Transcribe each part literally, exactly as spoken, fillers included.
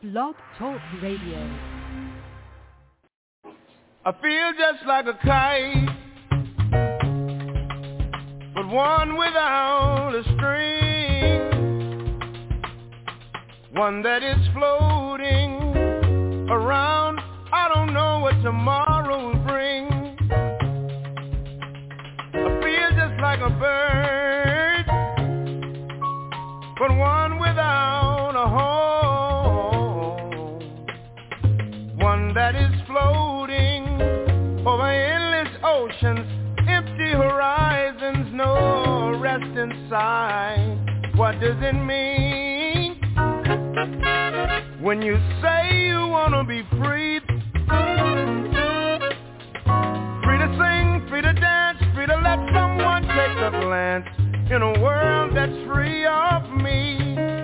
Blog Talk Radio. I feel just like a kite, but one without a string, one that is floating around. I don't know what tomorrow will bring. I feel just like a bird, but one without a home, one that is floating over endless oceans, empty horizons, no rest inside. What does it mean when you say you want to be free? Free to sing, free to dance, free to let someone take a glance in a world that's free of me.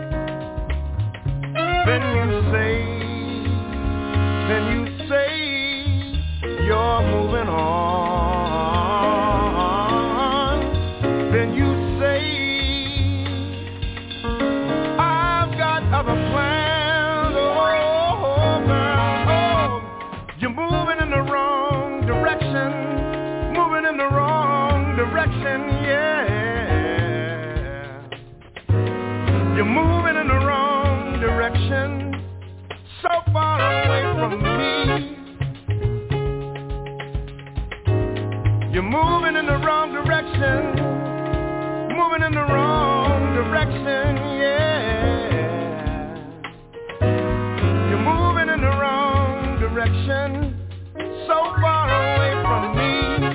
Then you say, then you say you're moving on. Then you say I've got other plans. Oh, girl, oh, you're moving in the wrong direction, moving in the wrong direction, yeah. You're moving in the wrong direction, so far away from me. You're moving in the wrong direction, moving in the wrong direction, yeah. You're moving in the wrong direction, so far away from me.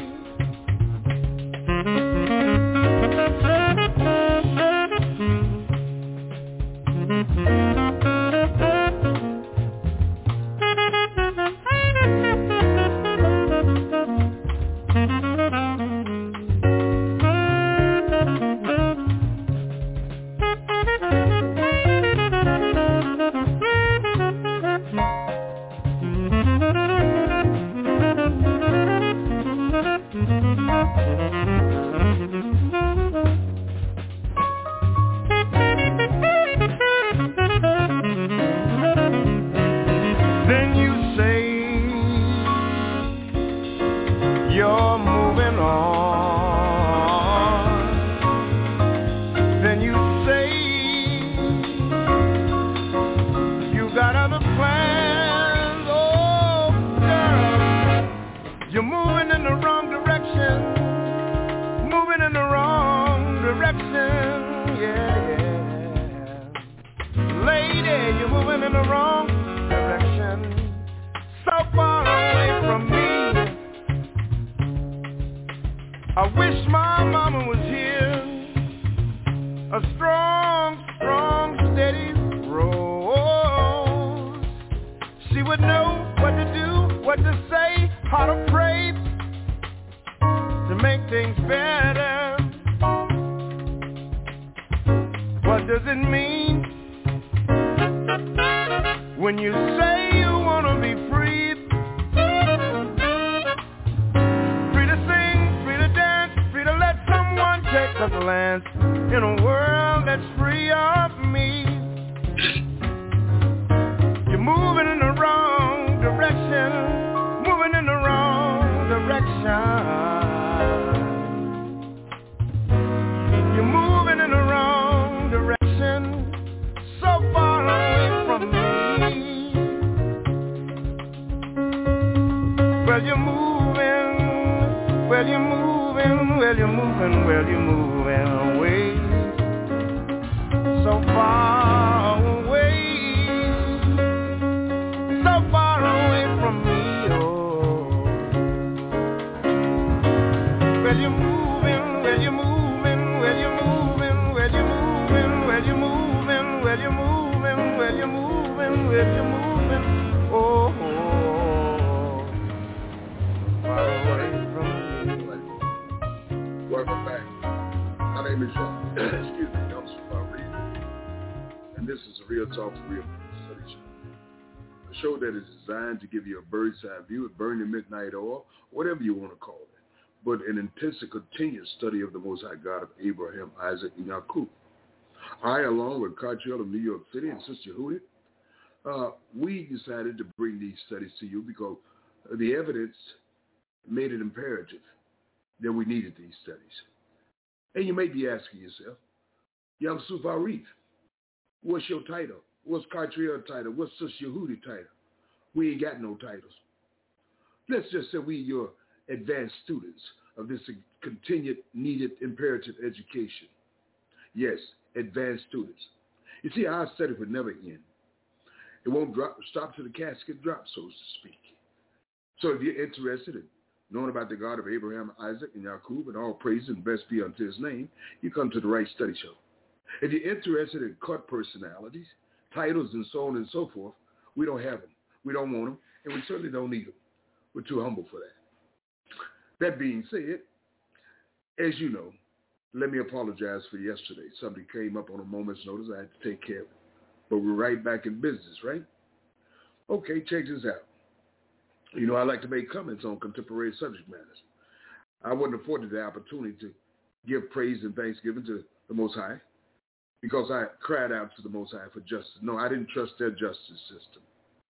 To give you a bird's eye view of burning midnight oil, whatever you want to call it, but an intense and continuous study of the Most High God of Abraham, Isaac, and Yaakov. I, along with Cartel of New York City and Sister Hootie, Uh, we decided to bring these studies to you because the evidence made it imperative that we needed these studies. And you may be asking yourself, Young Suf Arif, what's your title? What's Cartriel title? What's Sus Yehudi title? We ain't got no titles. Let's just say we your advanced students of this continued needed imperative education. Yes, advanced students. You see, our study would never end. It won't drop, stop till the casket drops, so to speak. So if you're interested in knowing about the God of Abraham, Isaac, and Jacob, and all praise and best be unto his name, you come to the right study show. If you're interested in cult personalities, titles, and so on and so forth, we don't have them. We don't want them, and we certainly don't need them. We're too humble for that. That being said, as you know, let me apologize for yesterday. Something came up on a moment's notice. I had to take care of it. But we're right back in business, right? Okay, check this out. You know, I like to make comments on contemporary subject matters. I wasn't afforded the opportunity to give praise and thanksgiving to the Most High because I cried out to the Most High for justice. No, I didn't trust their justice system.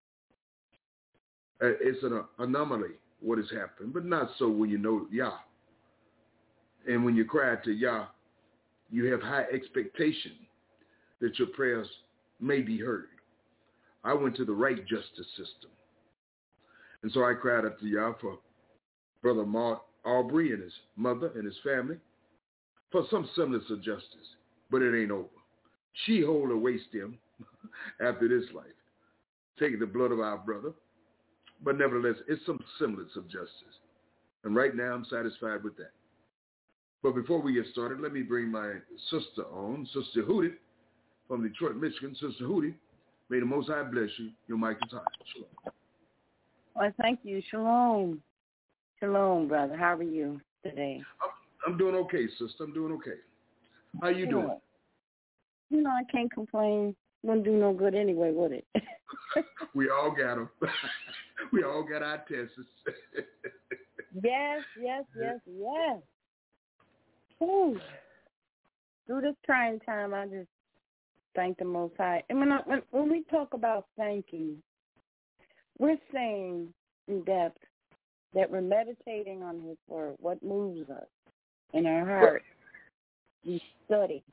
It's an anomaly what has happened, but not so when you know Yah. And when you cry to Yah, you have high expectation that your prayers may be heard. I went to the right justice system. And so I cried out to Yah for Brother Mark Aubrey and his mother and his family for some semblance of justice. But it ain't over. She hold or waste him after this life, taking the blood of our brother. But nevertheless, it's some semblance of justice. And right now, I'm satisfied with that. But before we get started, let me bring my sister on, Sister Hootie from Detroit, Michigan. Sister Hootie, may the Most High bless you. Your mic is hot. Shalom. Well, thank you. Shalom. Shalom, brother. How are you today? I'm, I'm doing okay, sister. I'm doing okay. How you doing? You know, I can't complain. Wouldn't do no good anyway, would it? We all got them. We all got our tests. Yes, yes, yes, yes. Ooh. Through this trying time, I just thank the Most High. And when, I, when, when we talk about thanking, we're saying in depth that we're meditating on his word, what moves us in our heart. We study.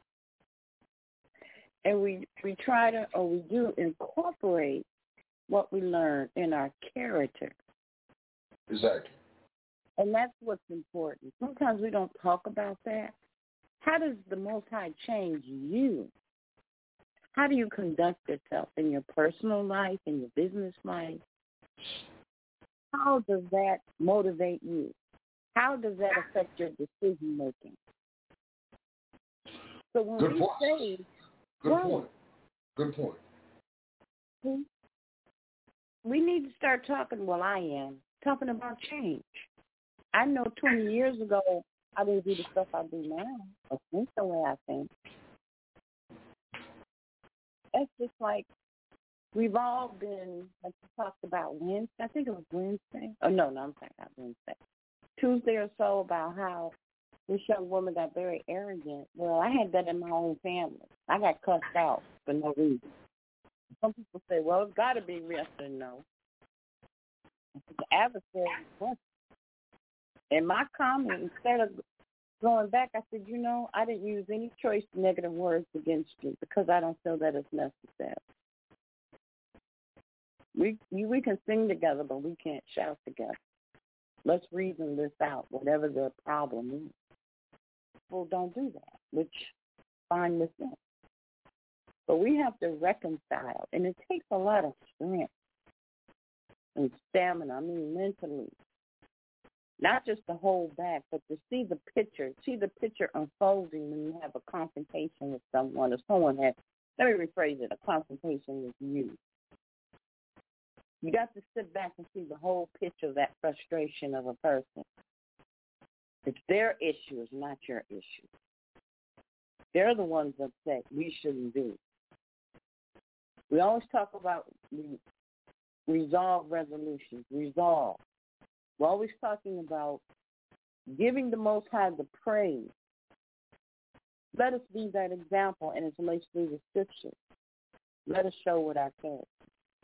And we, we try to, or we do incorporate what we learn in our character. Exactly. And that's what's important. Sometimes we don't talk about that. How does the Most High change you? How do you conduct yourself in your personal life, in your business life? How does that motivate you? How does that affect your decision making? So when Good we point. say, Good right, point. Good point. We need to start talking, well, I am, talking about change. I know twenty years ago, I didn't do the stuff I do now. I think the way I think. It's just like we've all been, like we talked about Wednesday. I think it was Wednesday. Oh, no, no, I'm sorry, not Wednesday. Tuesday or so about how this young woman got very arrogant. Well, I had that in my own family. I got cussed out for no reason. Some people say, well, it's got to be yes or no. The adversary was. In my comment, instead of going back, I said, you know, I didn't use any choice negative words against you because I don't feel that it's necessary. We we can sing together, but we can't shout together. Let's reason this out, whatever the problem is. People don't do that, which fine with them. But we have to reconcile, and it takes a lot of strength and stamina, I mean mentally. Not just to hold back, but to see the picture, see the picture unfolding when you have a confrontation with someone, or someone has, let me rephrase it, a confrontation with you. You got to sit back and see the whole picture of that frustration of a person. It's their issue, it's not your issue. They're the ones upset. We shouldn't be. We always talk about resolve resolutions, resolve. We're always talking about giving the Most High the praise. Let us be that example, and it's related to the scripture. Let us show with our character.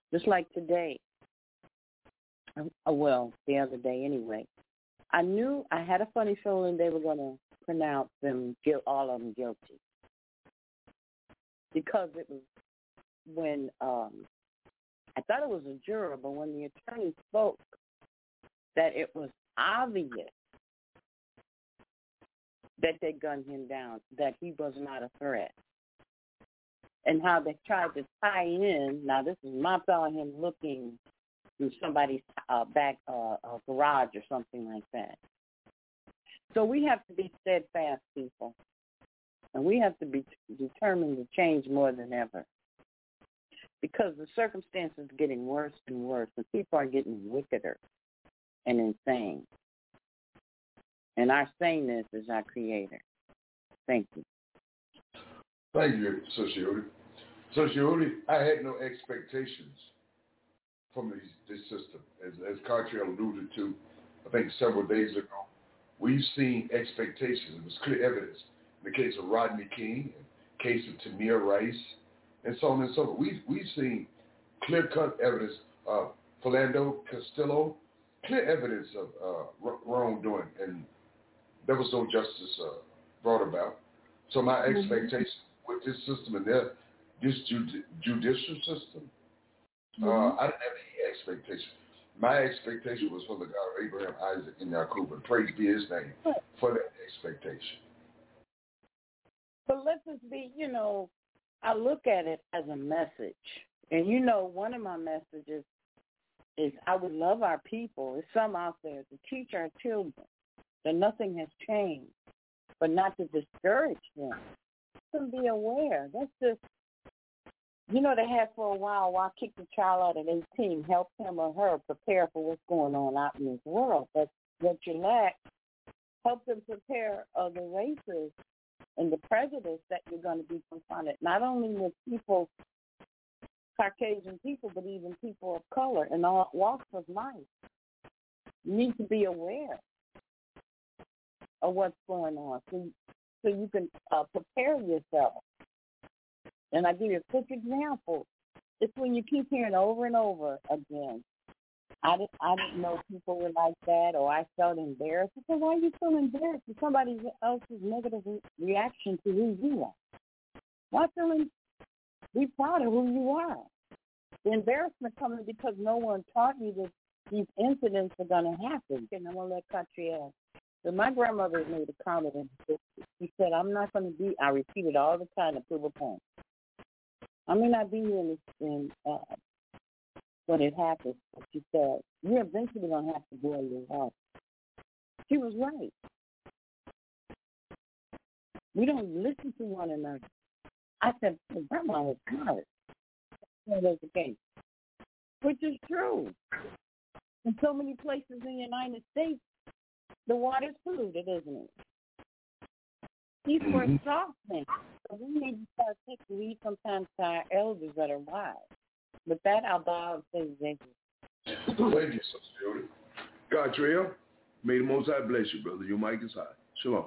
Just like today, uh, well, the other day anyway, I knew I had a funny feeling they were going to pronounce them, all of them guilty. Because it was when, um, I thought it was a juror, but when the attorney spoke, that it was obvious that they gunned him down, that he was not a threat. And how they tried to tie in, now this is my fellow him looking through somebody's uh, back uh, uh, garage or something like that. So we have to be steadfast people. And we have to be determined to change more than ever. Because the circumstances are getting worse and worse, and people are getting wickeder and insane. And our saneness is our creator. Thank you. Thank you, Sister Yodi. Sister Yodi, I had no expectations from this, this system. As, as Cartrell alluded to, I think several days ago, we've seen expectations. It was clear evidence in the case of Rodney King, in the case of Tamir Rice, and so on and so forth. We've, we've seen clear-cut evidence of Philando Castillo, clear evidence of uh, wrongdoing, and there was no justice uh, brought about. So my mm-hmm. expectation with this system and their, this judi- judicial system, mm-hmm. uh, I didn't have any expectation. My expectation was for the God of Abraham, Isaac, and Jacob, and praise be his name for that expectation. But let's just be, you know, I look at it as a message. And, you know, one of my messages is I would love our people, there's some out there, to teach our children that nothing has changed, but not to discourage them. Let them be aware. That's just, you know, they had for a while, why kick the child out at eighteen, help him or her prepare for what's going on out in this world. But what you lack, help them prepare uh, the races and the prejudice that you're going to be confronted, not only with people, Caucasian people, but even people of color and all walks of life. You need to be aware of what's going on so, so you can uh, prepare yourself. And I give you a quick example. It's when you keep hearing over and over again, I didn't, I didn't know people were like that, or I felt embarrassed. I said, why are you so embarrassed with somebody else's negative re- reaction to who you are? Why feeling, be proud of who you are? The embarrassment comes because no one taught you that these incidents are going to happen. And I'm going to let Catriel. So my grandmother made a comment, and she said, I'm not going to be, I repeat it all the time to prove a point. I may not be here in, in uh, when it happens, but she said, you're eventually going to have to boil your water. She was right. We don't listen to one another. I said, well, Grandma was smart. That was the case. Which is true. In so many places in the United States, the water's polluted, isn't it? People mm-hmm. are softening. So we need to start taking lead sometimes to our elders that are wise. With that, I'll bow and say thank you. Thank you, Sister Jody. God, Trail, may the Most High bless you, brother. Your mic is high. Shalom.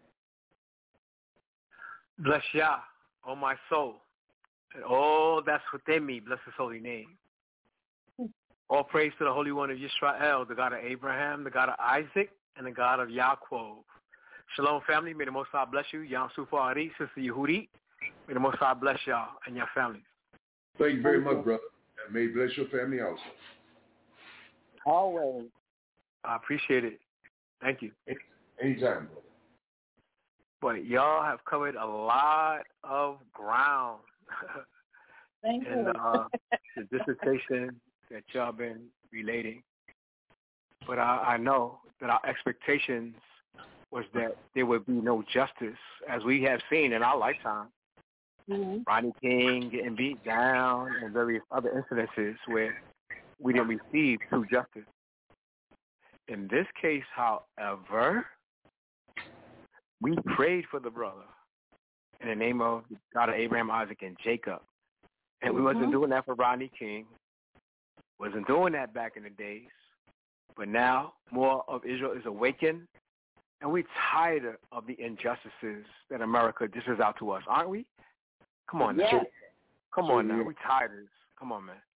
Bless Yah, oh my soul, and all that's within me. Bless his holy name. All praise to the Holy One of Yisrael, the God of Abraham, the God of Isaac, and the God of Yaakov. Shalom, family. May the Most High bless you. Yam Sufa Ari, Sister Yehudi. May the Most High bless y'all and your families. Thank you very much, brother. And may he bless your family also. Always. I appreciate it. Thank you. Anytime, brother. But y'all have covered a lot of ground. Thank in, you. Uh, the dissertation that y'all been relating. But I, I know that our expectations was that there would be no justice, as we have seen in our lifetime. Mm-hmm. Rodney King getting beat down and various other incidences where we didn't receive true justice. In this case, however, we prayed for the brother in the name of God of Abraham, Isaac, and Jacob. And mm-hmm. we wasn't doing that for Rodney King. Wasn't doing that back in the days. But now more of Israel is awakened, and we're tired of the injustices that America dishes out to us, aren't we? Come on now. Yes. Come on now. We're tired of this. Come on, man.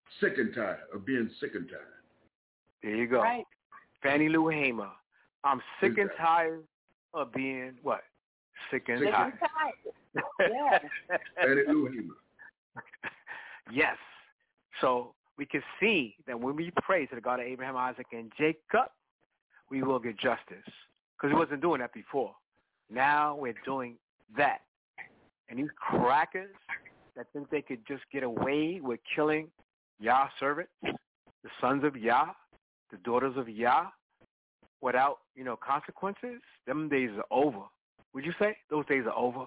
sick and tired of being sick and tired. There you go. Right. Fannie Lou Hamer. I'm sick Exactly. and tired of being what? Sick and Sick tired. and tired. Yeah. Fannie Lou Hamer. Yes. So we can see that when we pray to the God of Abraham, Isaac, and Jacob, we will get justice. Because he wasn't doing that before. Now we're doing that. And these crackers that think they could just get away with killing Yah servants, the sons of Yah, the daughters of Yah, without, you know, consequences, them days are over. Would you say those days are over?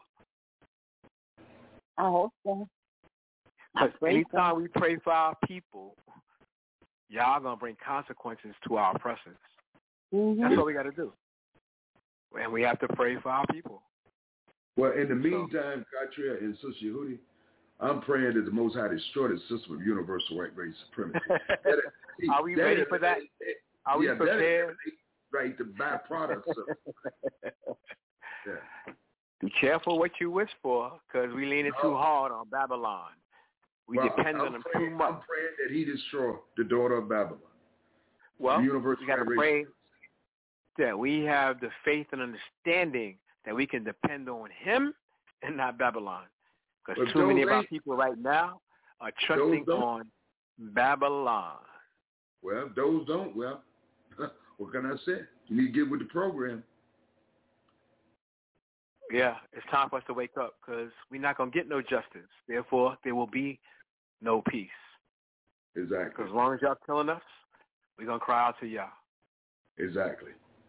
I hope so. Because pray anytime so. we pray for our people, Yah going to bring consequences to our oppressors. Mm-hmm. That's what we got to do. And we have to pray for our people. Well, in the meantime, Katria and Sister Yehudi, I'm praying that the Most High destroy the system of universal white race supremacy. That, see, Are we that ready is, for that? Are we yeah, prepared? That is, right, the byproducts of yeah. Be careful what you wish for, because we leaning No. too hard on Babylon. We well, depend I'm on them praying, too much. I'm praying that he destroy the daughter of Babylon. Well, the universal we got to white pray race. that we have the faith and understanding that we can depend on him and not Babylon. Because But too many those of our ain't- people right now are trusting don't- on Babylon. Well, if those don't, well, what can I say? You need to get with the program. Yeah, it's time for us to wake up, because we're not going to get no justice. Therefore, there will be no peace. Exactly. Because as long as y'all killing us, we're going to cry out to y'all. Exactly.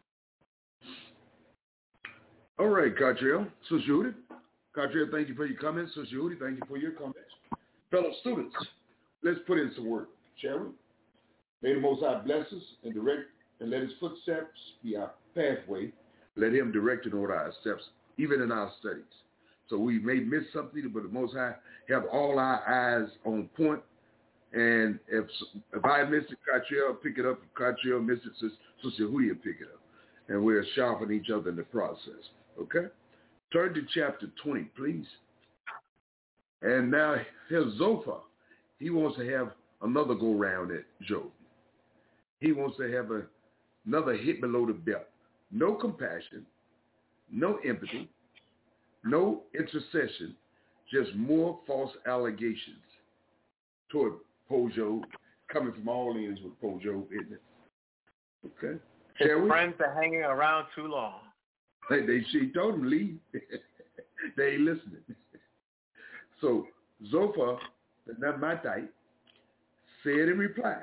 All right, Catriel. So, Judy. Catriel, thank you for your comments. So, Judy, thank you for your comments. Fellow students, let's put in some work, shall we? May the Most High bless us and direct, and let his footsteps be our pathway. Let him direct and order our steps, even in our studies. So we may miss something, but the Most High have all our eyes on point. And if if I miss it, Catriel, pick it up. If Catriel miss it, Sister Yehudi will pick it up. And we'll sharpen each other in the process. Okay? Turn to chapter twenty, please. And now here's Zophar. He wants to have another go-round at Job. He wants to have a, another hit below the belt. No compassion, no empathy, no intercession, just more false allegations toward poor Job, coming from all ends with poor Job, isn't it? Okay. His Shall we? friends are hanging around too long. They, they she told him leave. They ain't listening. So Zophar, not my type, said in reply,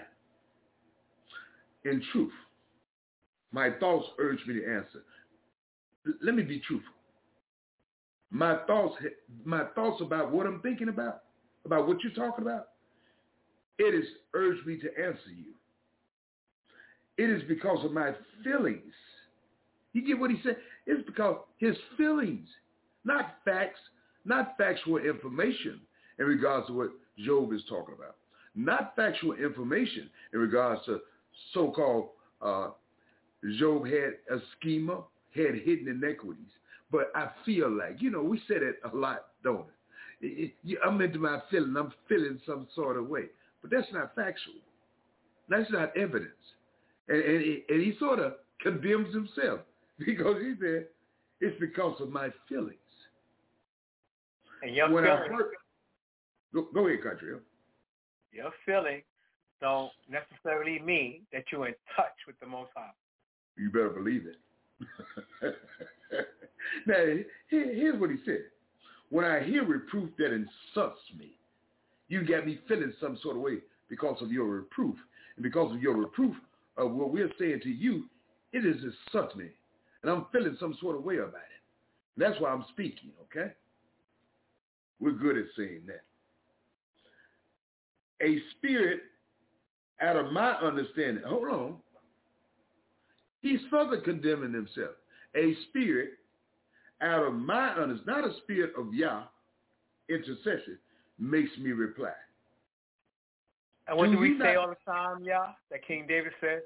in truth, my thoughts urge me to answer. L- let me be truthful. My thoughts, my thoughts about what I'm thinking about, about what you're talking about, it has urged me to answer you. It is because of my feelings. You get what he said? It's because his feelings, not facts, not factual information in regards to what Job is talking about. Not factual information in regards to so-called uh, Job had a schema, had hidden inequities. But I feel like, you know, we say that a lot, don't it? It, it I'm into my feeling. I'm feeling some sort of way. But that's not factual. That's not evidence. And, and, and he sort of condemns himself because he said, it's because of my feelings. And your when feelings, I heard, go, go ahead, Country. your feelings don't necessarily mean that you're in touch with the Most High. You better believe it. Now, here, here's what he said. When I hear reproof that insults me, you got me feeling some sort of way because of your reproof. And because of your reproof of what we're saying to you, it is insults me. And I'm feeling some sort of way about it. That's why I'm speaking, okay? We're good at saying that. A spirit, out of my understanding, hold on, he's further condemning himself. A spirit, out of my understanding, not a spirit of Yah, intercession, makes me reply. And what do do we you say not- all the time, y'all, that King David said?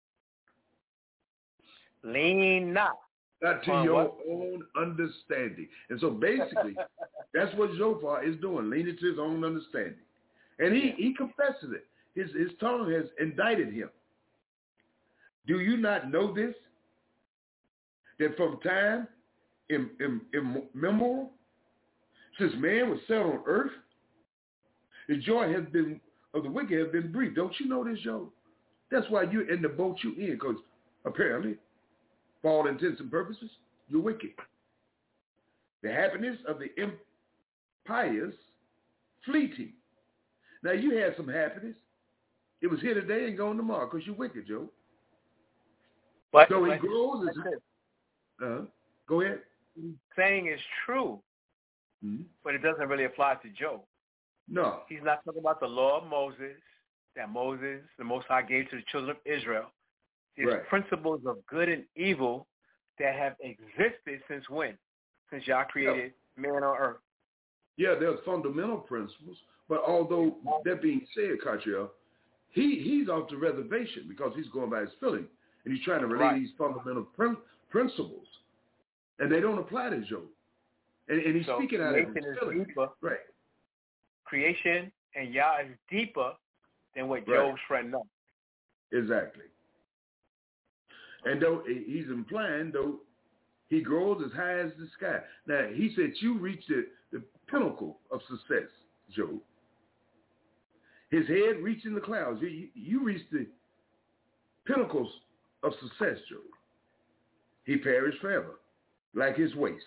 Lean not. Not to On your what? own understanding. And so basically, that's what Zophar is doing, leaning to his own understanding. And he, he confesses it. his, his tongue has indicted him. Do you not know this? That from time im, im, immemorial, since man was set on earth, the joy has been of the wicked has been brief. Don't you know this, Joe? That's why you're in the boat you're in, because apparently, for all intents and purposes, you're wicked. The happiness of the impious fleeting. Now, you had some happiness. It was here today and gone tomorrow because you're wicked, Joe. But so he but, grows. As, uh, go ahead. Saying is true, mm-hmm. but it doesn't really apply to Job. No. He's not talking about the law of Moses that Moses, the Most High, gave to the children of Israel. These right. principles of good and evil that have existed since when? Since Yah created yeah. man on earth. Yeah, there's fundamental principles, but although that being said, Catriel, he, he's off the reservation because he's going by his feeling, and he's trying to relate right. these fundamental prin- principles, and they don't apply to Job. And, and he's so speaking out of his feeling. Deeper. Right. Creation and Yah is deeper than what right. Job's friend knows. Exactly. And though he's implying, though, he grows as high as the sky. Now, he said you reached the, the pinnacle of success, Job. His head reaching the clouds. You, you reached the pinnacles of success, Job. He perished forever, like his waist.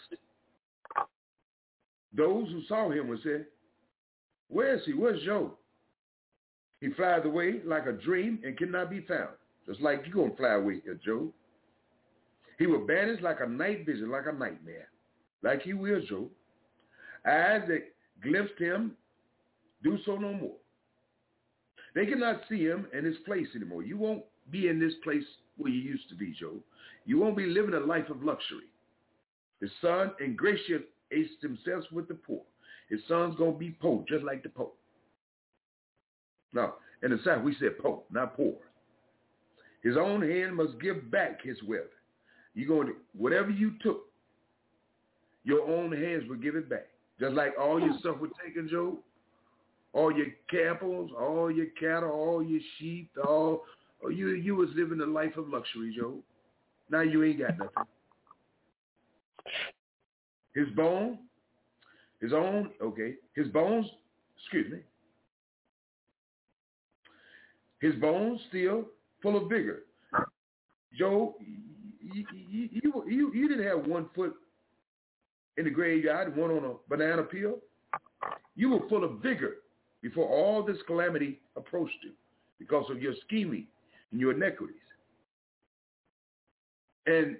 Those who saw him would say, where is he? Where's Job? He flies away like a dream and cannot be found. Just like you're going to fly away here, Job. He will vanish like a night vision, like a nightmare. Like he will, Job. Eyes that glimpsed him do so no more. They cannot see him in his place anymore. You won't be in this place where you used to be, Job. You won't be living a life of luxury. His son ingratiates himself with the poor. His son's going to be poor, just like the Pope. Now, in the South, we said poor, not poor. His own hand must give back his wealth. You're going to, whatever you took, your own hands will give it back. Just like all your stuff was taken, Job. All your cattle, all your cattle, all your sheep, all you you was living a life of luxury, Job. Now you ain't got nothing. His bone, his own, okay, his bones, excuse me. His bones still full of vigor. Job, you, you, you, you, you didn't have one foot in the graveyard, one on a banana peel. You were full of vigor before all this calamity approached you because of your scheming and your iniquities. And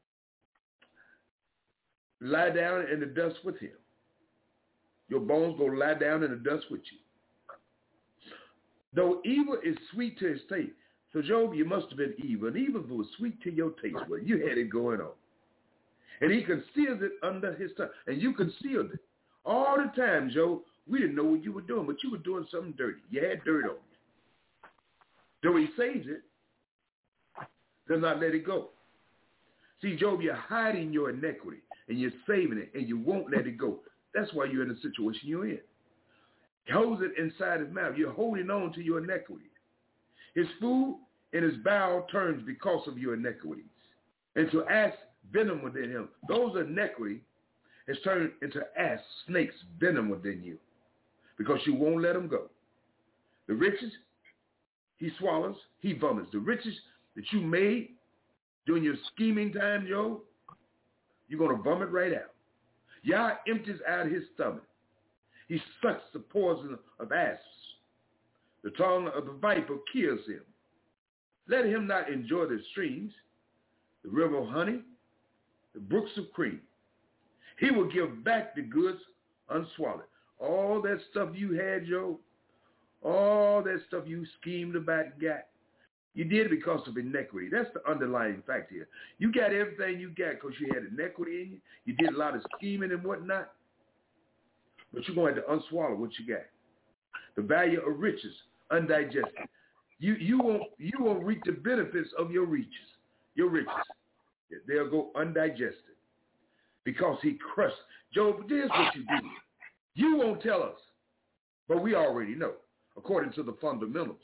lie down in the dust with him. Your bones go lie down in the dust with you. Though evil is sweet to his taste. So, Job, you must have been evil. And evil was sweet to your taste. Well, you had it going on. And he concealed it under his tongue. And you concealed it. All the time, Job, we didn't know what you were doing, but you were doing something dirty. You had dirt on you. Though he saves it, does not let it go. See, Job, you're hiding your iniquity, and you're saving it, and you won't let it go. That's why you're in the situation you're in. He holds it inside his mouth. You're holding on to your iniquity. His food and his bowel turns because of your iniquities. And to ask venom within him. Those iniquity has turned into ass, snakes, venom within you. Because you won't let him go. The riches he swallows, he vomits. The riches that you made during your scheming time, Job, you're going to vomit right out. Yah empties out his stomach. He sucks the poison of asps. The tongue of the viper kills him. Let him not enjoy the streams, the river of honey, the brooks of cream. He will give back the goods unswallowed. All that stuff you had, Job, all that stuff you schemed about and got, you did it because of iniquity. That's the underlying fact here. You got everything you got because you had iniquity in you. You did a lot of scheming and whatnot. But you're going to have to unswallow what you got. The value of riches, undigested. You you won't you won't reap the benefits of your riches. Your riches. They'll go undigested. Because he crushed. Job, this is what you do. You won't tell us. But we already know, according to the fundamentals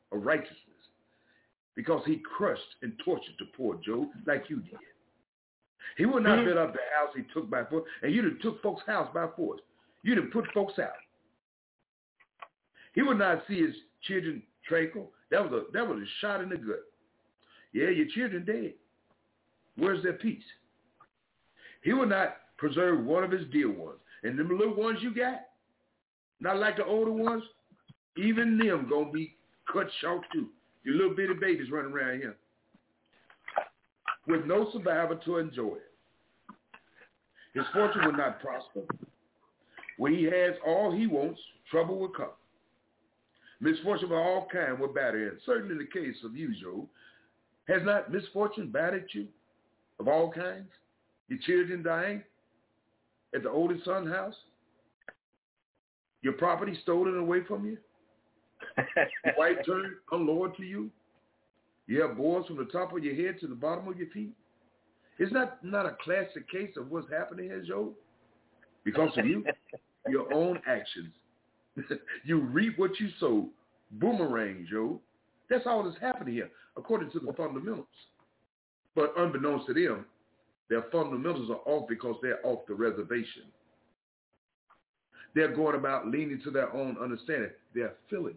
of righteousness because he crushed and tortured the poor Job like you did. He would not mm-hmm. build up the house he took by force, and you'd have took folks' house by force. You'd have put folks out. He would not see his children tranquil. That was a that was a shot in the gut. Yeah, your children dead. Where's their peace? He would not preserve one of his dear ones. And them little ones you got, not like the older ones, even them gonna be cut short too. Your little bitty babies running around here with no survivor to enjoy it. His fortune will not prosper. When he has all he wants, trouble will come. Misfortune of all kind will batter him. Certainly in the case of you, Job, has not misfortune battered you of all kinds? Your children dying at the oldest son's house? Your property stolen away from you? Your wife turned unloyal to you? You have boils from the top of your head to the bottom of your feet? Is that not a classic case of what's happening here, Job? Because of you, your own actions. You reap what you sow. Boomerang, Job. That's all that's happening here, according to the fundamentals. But unbeknownst to them, their fundamentals are off because they're off the reservation. They're going about leaning to their own understanding, their feelings.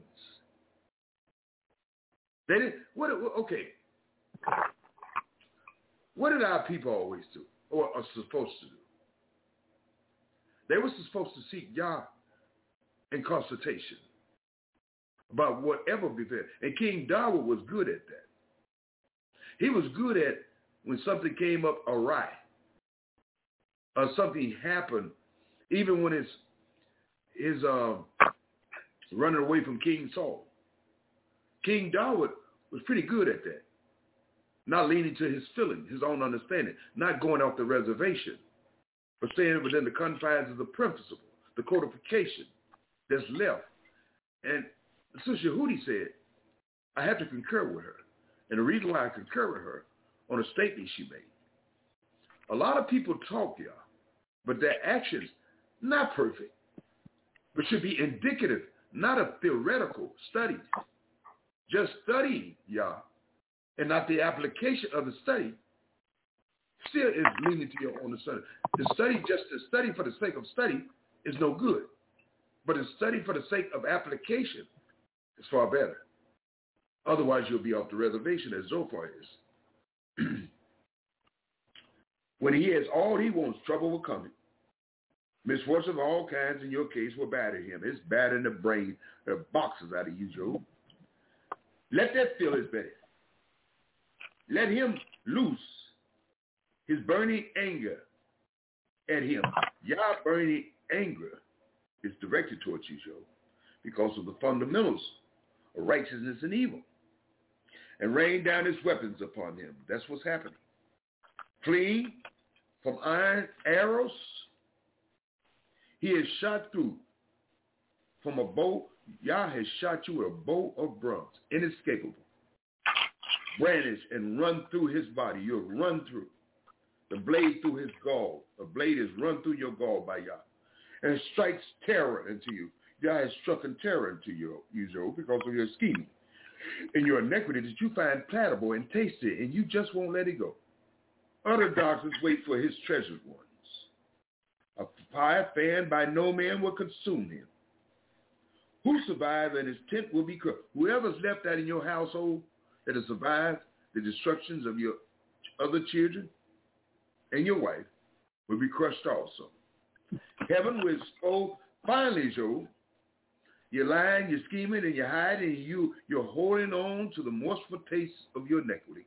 They didn't, what, okay. What did our people always do, or are supposed to do? They were supposed to seek Yah in consultation about whatever befell. And King David was good at that. He was good at when something came up awry or something happened, even when it's his uh, running away from King Saul. King David was pretty good at that. Not leaning to his feeling, his own understanding, not going off the reservation, but staying within the confines of the principle, the codification that's left. And Sister Yehudi said, I have to concur with her. And the reason why I concur with her on a statement she made. A lot of people talk, y'all, but their actions, not perfect, but should be indicative, not of theoretical studies. Just studying, y'all, and not the application of the study, still is leaning to your own study. The study, just to study for the sake of study, is no good. But to study for the sake of application is far better. Otherwise, you'll be off the reservation, as Zophar is. When he has all he wants, trouble will come. Misfortune of all kinds in your case will batter him. It's battering the brain, the boxes out of you, Job. Let that fill his belly. Let him loose his burning anger at him. Your burning anger is directed towards you, Job, because of the fundamentals of righteousness and evil. And rain down his weapons upon him. That's what's happening. Fleeing from iron arrows, he is shot through from a bow. Yah has shot you with a bow of bronze, inescapable. Brandish and run through his body. You'll run through. The blade through his gall. The blade is run through your gall by Yah. And strikes terror into you. Yah has struck in terror into you, you Job, because of your scheming and your iniquity that you find palatable and tasty, and you just won't let it go. Utter darkness wait for his treasured ones. A fire fanned by no man will consume him. Who survived and his tent will be crushed. Whoever's left out in your household that has survived the destructions of your other children and your wife will be crushed also. Heaven will expose, finally, Job, you're lying, you're scheming, and you're hiding, and you, you're holding on to the moistful taste of your iniquity.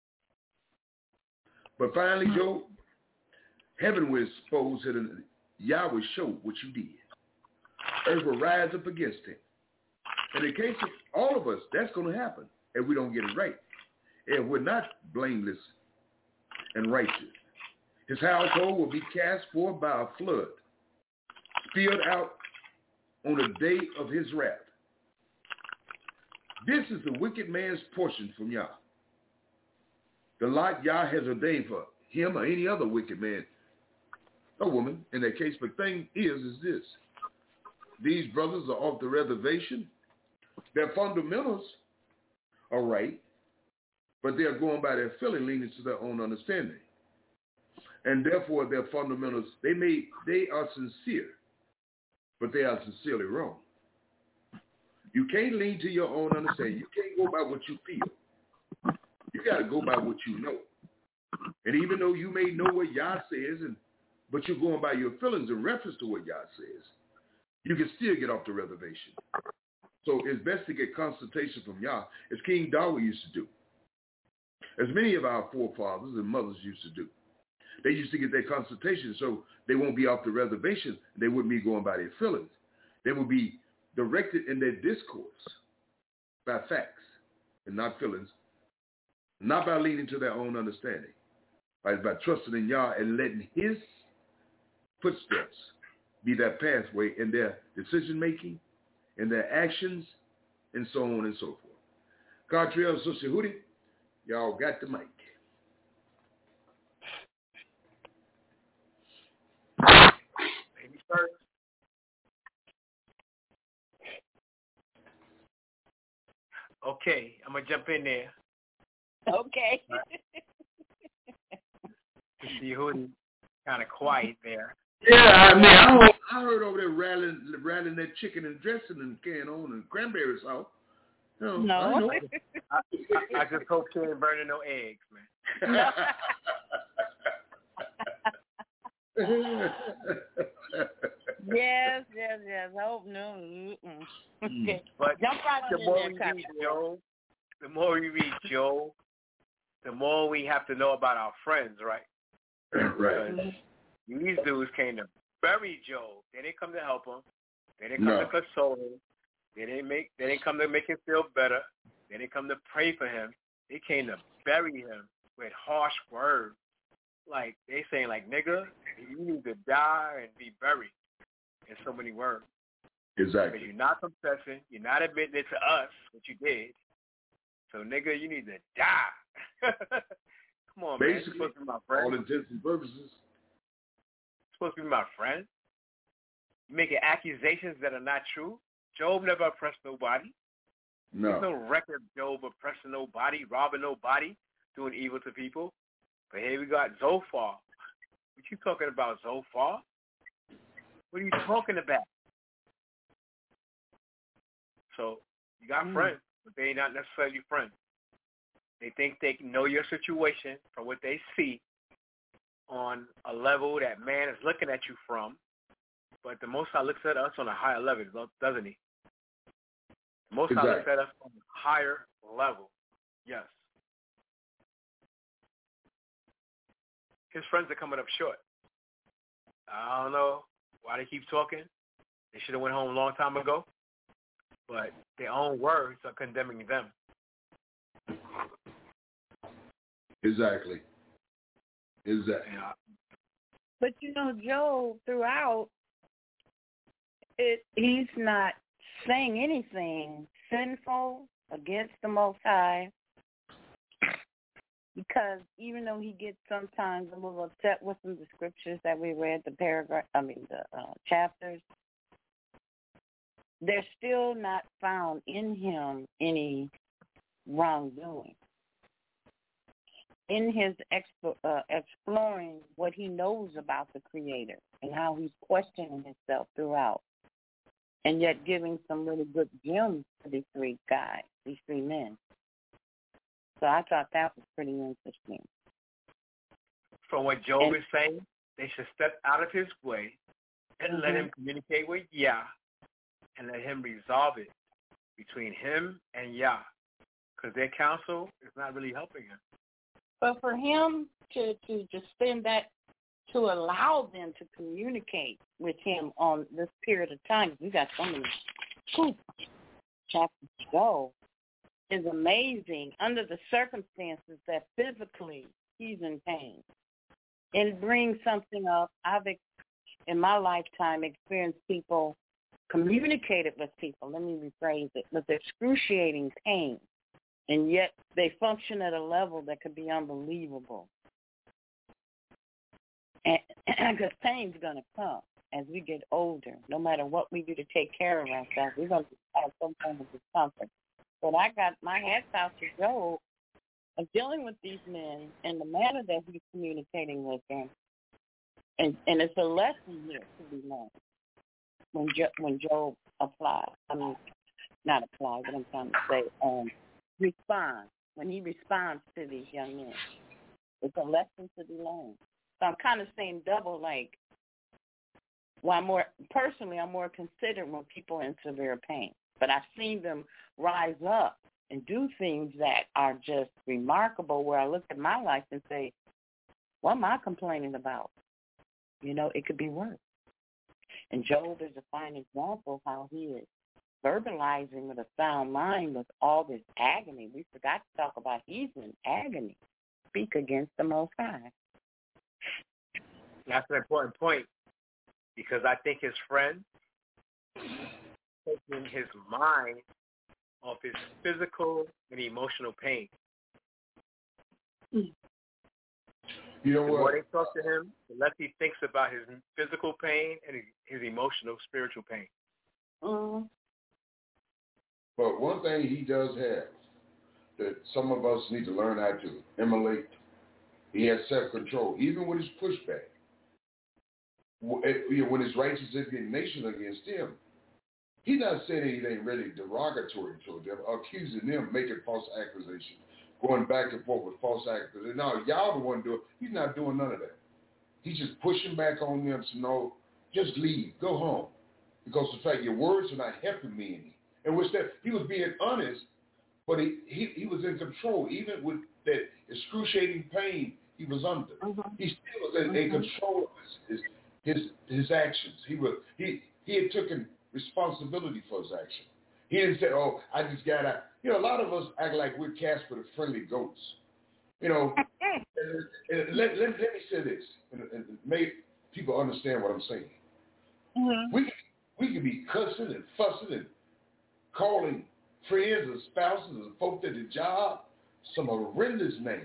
But finally, Job, heaven will expose it, and Yah will show what you did. Earth will rise up against him. In the case of all of us, that's going to happen if we don't get it right. If we're not blameless and righteous. His household will be cast forth by a flood, spilled out on the day of his wrath. This is the wicked man's portion from Yah. The lot Yah has ordained for him or any other wicked man or woman in that case. But the thing is, is this. These brothers are off the reservation. Their fundamentals are right, but they are going by their feeling, leaning to their own understanding. And therefore, their fundamentals, they may, they are sincere, but they are sincerely wrong. You can't lean to your own understanding. You can't go by what you feel. You got to go by what you know. And even though you may know what Yah says, and but you're going by your feelings in reference to what Yah says, you can still get off the reservation. So it's best to get consultation from Yah, as King Dawa used to do, as many of our forefathers and mothers used to do. They used to get their consultation so they won't be off the reservation. They wouldn't be going by their feelings. They would be directed in their discourse by facts and not feelings, not by leaning to their own understanding, by, by trusting in Yah and letting his footsteps be that pathway in their decision-making, in their actions, and so on and so forth. Cartriel Sosihudi, y'all got the mic. Ladies first. Okay, I'm going to jump in there. Okay. Sosihudi kind of quiet there. Yeah, I mean, I, heard, I heard over there rattling, rattling that chicken and dressing and can on and cranberry sauce. You know, No. I, know. I, I, I just hope she ain't burning no eggs, man. yes, yes, yes. I hope no. Mm-mm. Okay. But Jump right the on more in we there, read Job, the more we read Job, the more we have to know about our friends, right? Right. Because these dudes came to bury Job. They didn't come to help him. They didn't come No. to console him. They didn't make. They didn't come to make him feel better. They didn't come to pray for him. They came to bury him with harsh words. Like they saying, like, nigga, you need to die and be buried. In so many words. Exactly. Because you're not confessing. You're not admitting it to us what you did. So, nigga, you need to die. Come on, man. You're Basically, supposed to be my friend. all intents and purposes. Supposed to be my friend. You're making accusations that are not true. Job never oppressed nobody. No. There's no record of Job oppressing nobody, robbing nobody, doing evil to people. But here we got Zophar. What you talking about, Zophar? What are you talking about? So you got mm. friends, but they not necessarily friends. They think they can know your situation from what they see on a level that man is looking at you from. But the Most High looks at us on a higher level, doesn't he? The Most High exactly. looks at us on a higher level. Yes. His friends are coming up short. I don't know why they keep talking. They should have went home a long time ago. But their own words are condemning them. Exactly. Exactly. Yeah. But you know, Job throughout it, he's not saying anything sinful against the Most High, because even though he gets sometimes a little upset with some of the scriptures that we read, the paragraph, I mean the uh, chapters, there's still not found in him any wrongdoing. In his expo- uh, exploring what he knows about the Creator and how he's questioning himself throughout, and yet giving some really good gems to these three guys, these three men. So I thought that was pretty interesting. From what Job and, is saying, they should step out of his way and mm-hmm. let him communicate with Yah and let him resolve it between him and Yah, because their counsel is not really helping him. But for him to, to just spend that, to allow them to communicate with him on this period of time, we got so many whew, chapters to go, is amazing under the circumstances that physically he's in pain. And brings something up. I've, in my lifetime, experienced people, communicated with people, let me rephrase it, with excruciating pain. And yet they function at a level that could be unbelievable. And because pain's going to come as we get older. No matter what we do to take care of ourselves, we're going to have some kind of discomfort. But I got my hats out to Job of dealing with these men in the manner that he's communicating with them. And and it's a lesson here to be learned when jo- when Job applies. I mean, not apply, but I'm trying to say um, respond. When he responds to these young men, it's a lesson to be learned. So I'm kind of saying double, like, well, I'm more personally, I'm more considerate when people are in severe pain. But I've seen them rise up and do things that are just remarkable, where I look at my life and say, what am I complaining about? You know, it could be worse. And Job is a fine example of how he is verbalizing with a sound mind with all this agony. We forgot to talk about he's in agony. Speak against the Most High. That's an important point, because I think his friend taking his mind off his physical and emotional pain. You know the what? more they talk to him, the less he thinks about his physical pain and his, his emotional, spiritual pain. Mm-hmm. But one thing he does have that some of us need to learn how to emulate, he has self-control, even with his pushback. When his righteous indignation against him, he's not saying anything really derogatory to them, accusing them, making false accusations, going back and forth with false accusations. No, y'all the one doing it. He's not doing none of that. He's just pushing back on them to know, just leave, go home. Because the fact your words are not helping me any. And which that he was being honest, but he, he, he was in control, even with that excruciating pain he was under. Mm-hmm. He still was in, mm-hmm. in control of his, his his his actions. He was he he had taken responsibility for his action. He didn't say, "Oh, I just got to." You know, a lot of us act like we're Casper the Friendly Ghost. You know, and, and let, let let me say this, and, and make people understand what I'm saying. Mm-hmm. We we could be cussing and fussing and calling friends and spouses and folks at the job some horrendous names.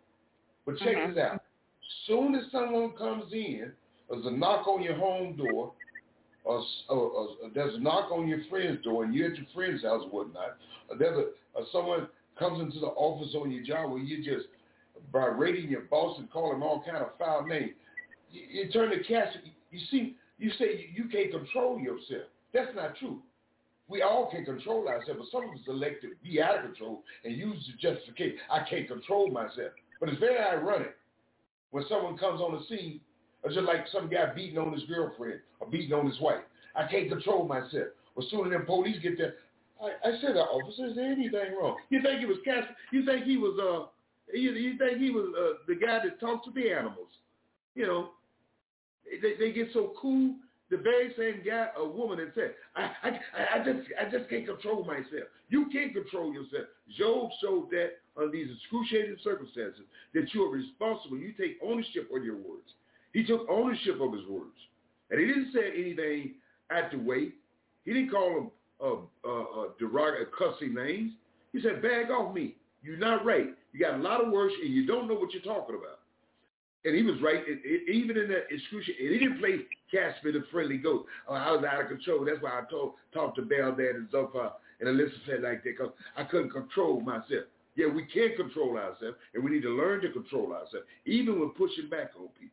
But check mm-hmm. this out. Soon as someone comes in, there's a knock on your home door, or, or, or there's a knock on your friend's door, and you're at your friend's house or whatnot, or there's a, or someone comes into the office on your job where you just berating your boss and calling him all kind of foul names. You, you turn the cast, you see, you say you, you can't control yourself. That's not true. We all can control ourselves, but some of us elect to be out of control and use the justification. I can't control myself. But it's very ironic when someone comes on the scene, or just like some guy beating on his girlfriend or beating on his wife. I can't control myself. Well, soon as them police get there, I, I said, officer, is there anything wrong? You think he was Casper? You think he was uh? You, you think he was uh, the guy that talks to the animals? You know, they they get so cool. The very same guy, a woman, that said, I, I, I just, I just can't control myself. You can't control yourself. Job showed that under these excruciating circumstances that you are responsible. You take ownership of your words. He took ownership of his words, and he didn't say anything out the way. He didn't call them uh, uh, uh, derogatory, cussing names. He said, "Bag off me. You're not right. You got a lot of words, and you don't know what you're talking about." And he was right, it, it, even in that excruciating. He didn't play Casper the Friendly Ghost. Oh, I was out of control. That's why I told talked to Baldad and Zophar and Elizabeth like that, because I couldn't control myself. Yeah, we can control ourselves, and we need to learn to control ourselves, even when pushing back on people.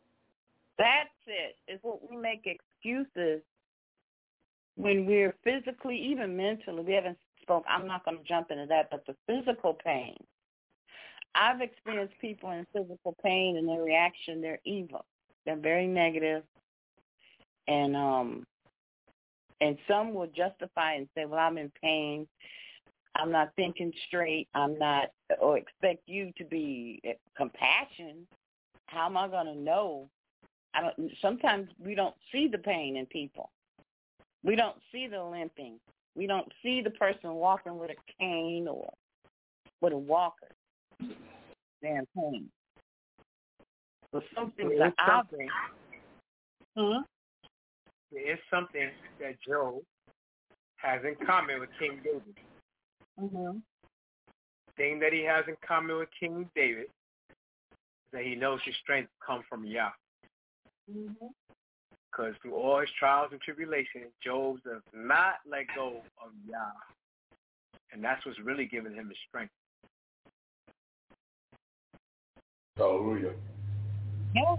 That's it. It's what we make excuses when we're physically, even mentally. We haven't spoke. I'm not going to jump into that, but the physical pain. I've experienced people in physical pain, and their reaction, they're evil. They're very negative, and um, and some will justify and say, "Well, I'm in pain. I'm not thinking straight. I'm not," or expect you to be compassion. How am I going to know? I don't. Sometimes we don't see the pain in people. We don't see the limping. We don't see the person walking with a cane or with a walker. They're in pain. So something is obvious. Huh? There is something that Job has in common with King David. Mm-hmm. The thing that he has in common with King David is that he knows his strength comes from Yah. Mm-hmm. Because through all his trials and tribulations, Job does not let go of Yah. And that's what's really giving him the strength. Hallelujah. Yeah.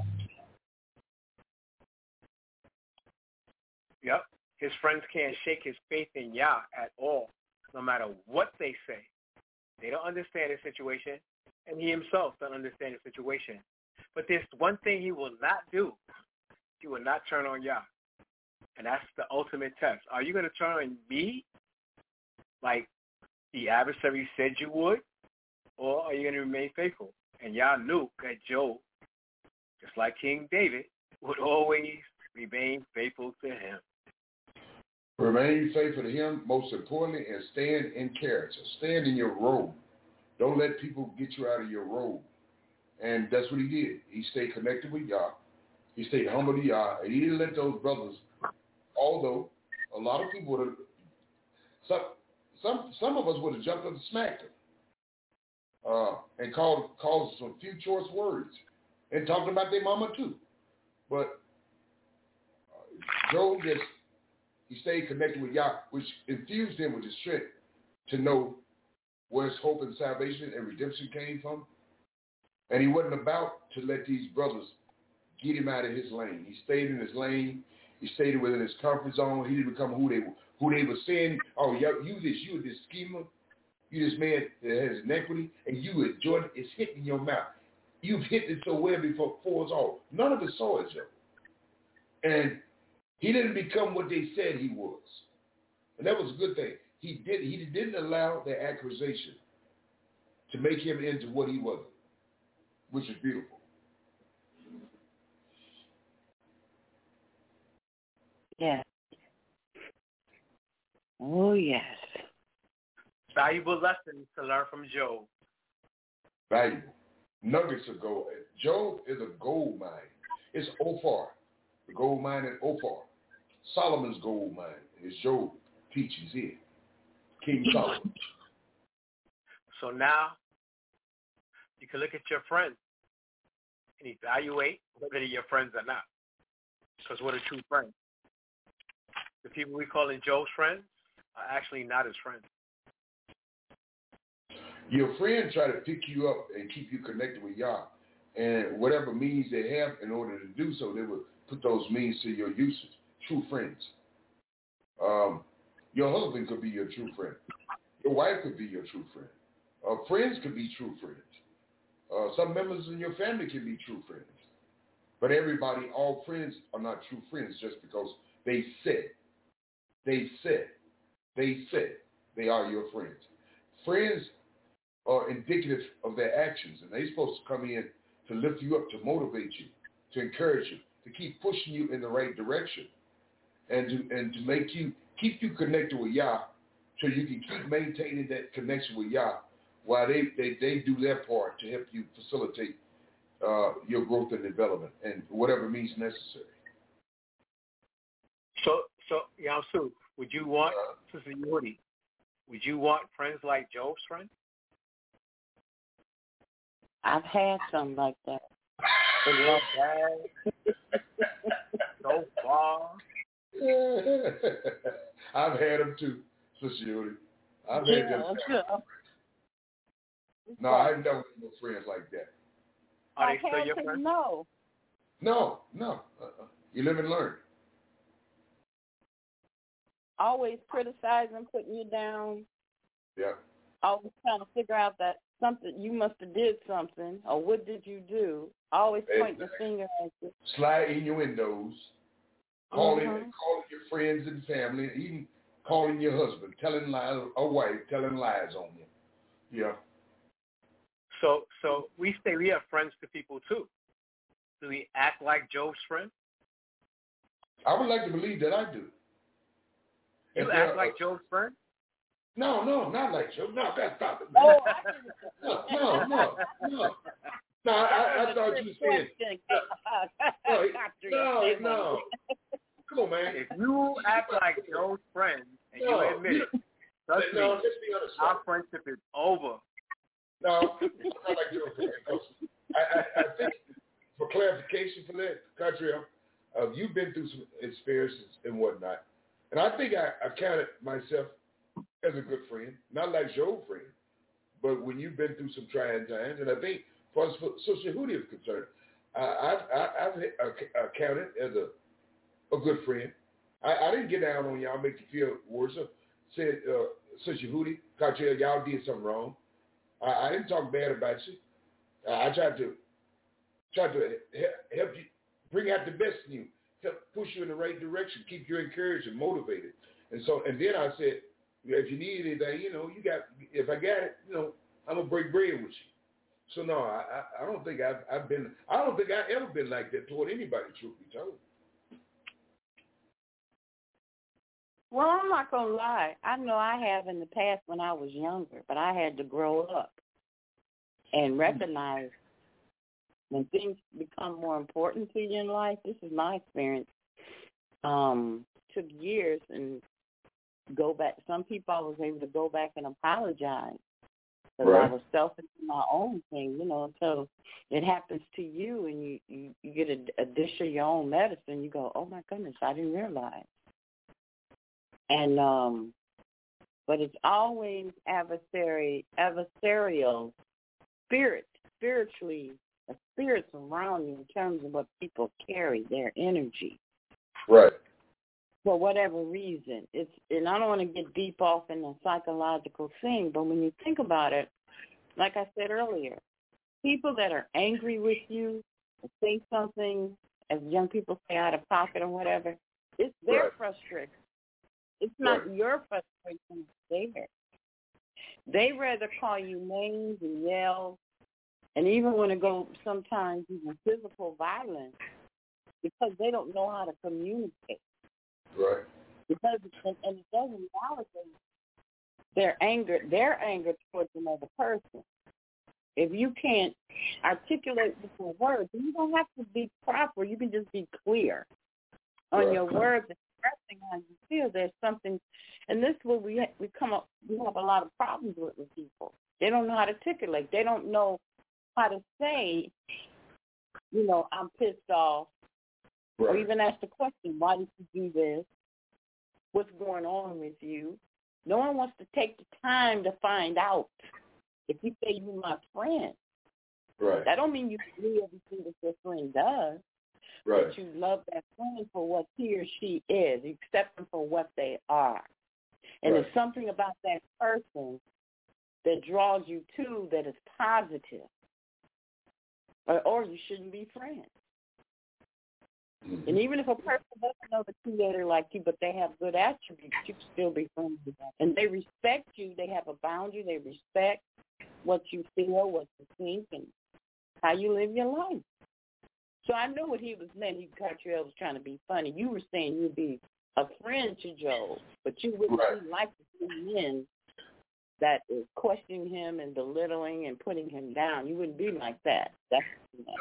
Yep. His friends can't shake his faith in Yah at all, no matter what they say. They don't understand his situation, and he himself doesn't understand his situation. But there's one thing he will not do. He will not turn on Yah. And that's the ultimate test. Are you going to turn on me like the adversary said you would, or are you going to remain faithful? And Yah knew that Job, just like King David, would always remain faithful to him. Remain faithful to him, most importantly, and stand in character. Stand in your role. Don't let people get you out of your role. And that's what he did. He stayed connected with Yah. He stayed humble to Yah. And he didn't let those brothers, although a lot of people would have, some, some, some of us would have jumped up and smacked him. Uh, and called, called some few choice words. And talked about their mama too. But uh, Job just, he stayed connected with Yah, which infused him with the strength to know where his hope and salvation and redemption came from. And he wasn't about to let these brothers get him out of his lane. He stayed in his lane. He stayed within his comfort zone. He didn't become who they who they were saying, oh, you this, you this schemer, you this man that has inequity, and you it, Jordan, it's hitting your mouth. You've hit it so well before, before it's all. None of us saw it, Joe. And he didn't become what they said he was. And that was a good thing. He did. He didn't allow their accusation to make him into what he wasn't, which is beautiful. Yes. Oh, yes. Valuable lessons to learn from Job. Valuable. Nuggets of gold. Job is a gold mine. It's Ophir, the gold mine in Ophir. Solomon's gold mine is Job teachings here. King Solomon. So now you can look at your friends and evaluate whether they're your friends or not. Because what are true friends? The people we call in Job's friends are actually not his friends. Your friends try to pick you up and keep you connected with Yah. And whatever means they have in order to do so, they will put those means to your uses. True friends. Um, your husband could be your true friend. Your wife could be your true friend. Uh, friends could be true friends. Uh, some members in your family can be true friends. But everybody, all friends are not true friends just because they said, they said, they said they are your friends. Friends are indicative of their actions, and they're supposed to come in to lift you up, to motivate you, to encourage you, to keep pushing you in the right direction, and to and to make you keep you connected with Yah, so you can keep maintaining that connection with Yah, while they they, they do their part to help you facilitate uh, your growth and development, and whatever means necessary. So, so Yamsu, would you want, uh, Sister Yehudi, would you want friends like Job's friends? I've had some like that. They love bad. So far. I've had them too, Sister Yehudi. I've had yeah, them. Sure. No, I've never had no friends like that. Are they still your friends? No. No, no. Uh-uh. You live and learn. Always criticizing, putting you down. Yeah. Always trying to figure out that something you must have did something, or what did you do? Always pointing the finger at you. Slide innuendos, calling mm-hmm. calling your friends and family, even calling your husband, telling lies, or wife telling lies on you. Yeah. So, so we say we have friends to people too. Do we act like Job's friend? I would like to believe that I do. You if act like Job's friend? No, no, not like Job. No, that's not it. Oh, no, no, no, no. No, I, I thought you said. No, no, no. Come on, man. If you act like Job's friend and no, you admit it, trust no, me, let's be honest, our friendship is over. No, I'm not like Job's friend. I, I, I think for clarification for that, Catriel, uh, you've been through some experiences and whatnot, and I think I, I counted myself as a good friend, not like your friend, but when you've been through some trying times, and I think for as Sister Hootie is concerned, I, I've, I, I've uh, counted as a, a good friend. I, I didn't get down on y'all, make you feel worse. Said, uh, Sister Hootie, Cartel, y'all did something wrong. I, I didn't talk bad about you. I, I tried to try to help you bring out the best in you, help push you in the right direction, keep you encouraged and motivated. And so, and then I said, if you need anything, you know, you got. If I got it, you know, I'm gonna break bread with you. So no, I, I, I don't think I've, I've been. I don't think I've ever been like that toward anybody. Truth be told. Well, I'm not gonna lie. I know I have in the past when I was younger, but I had to grow up and recognize when things become more important to you in life. This is my experience. Um, took years and go back. Some people I was able to go back and apologize because right. I was selfish in my own thing, you know. So it happens to you, and you, you, you get a, a dish of your own medicine. You go, oh my goodness, I didn't realize. And um, but it's always adversary, adversarial spirit, spiritually, a spirit around you in terms of what people carry, their energy. Right. For whatever reason. It's and I don't want to get deep off in a psychological thing, but when you think about it, like I said earlier, people that are angry with you, say something, as young people say, out of pocket or whatever, it's their right. frustration. It's not right. your frustration, it's theirs. They rather call you names and yell, and even want to go sometimes even physical violence because they don't know how to communicate. Right. Because and, and it doesn't validate their anger, their anger towards another person. If you can't articulate with your words, you don't have to be proper. You can just be clear on right. your words, expressing how you feel. There's something, and this is what we ha- we come up. We have a lot of problems with with people. They don't know how to articulate. They don't know how to say, you know, I'm pissed off. Right. Or even ask the question, why did you do this? What's going on with you? No one wants to take the time to find out. If you say you're my friend, right. that don't mean you agree everything that your friend does. Right. But you love that friend for what he or she is. You accept them for what they are. And right. there's something about that person that draws you to that is positive. Or, or you shouldn't be friends. And even if a person doesn't know the creator like you, but they have good attributes, you can still be friends with them. And they respect you. They have a boundary. They respect what you feel, what you think, and how you live your life. So I knew what he was meant. He Cartrell was trying to be funny. You were saying you'd be a friend to Joe, but you wouldn't right. like to be in that is questioning him and belittling and putting him down. You wouldn't be like that. That's you know.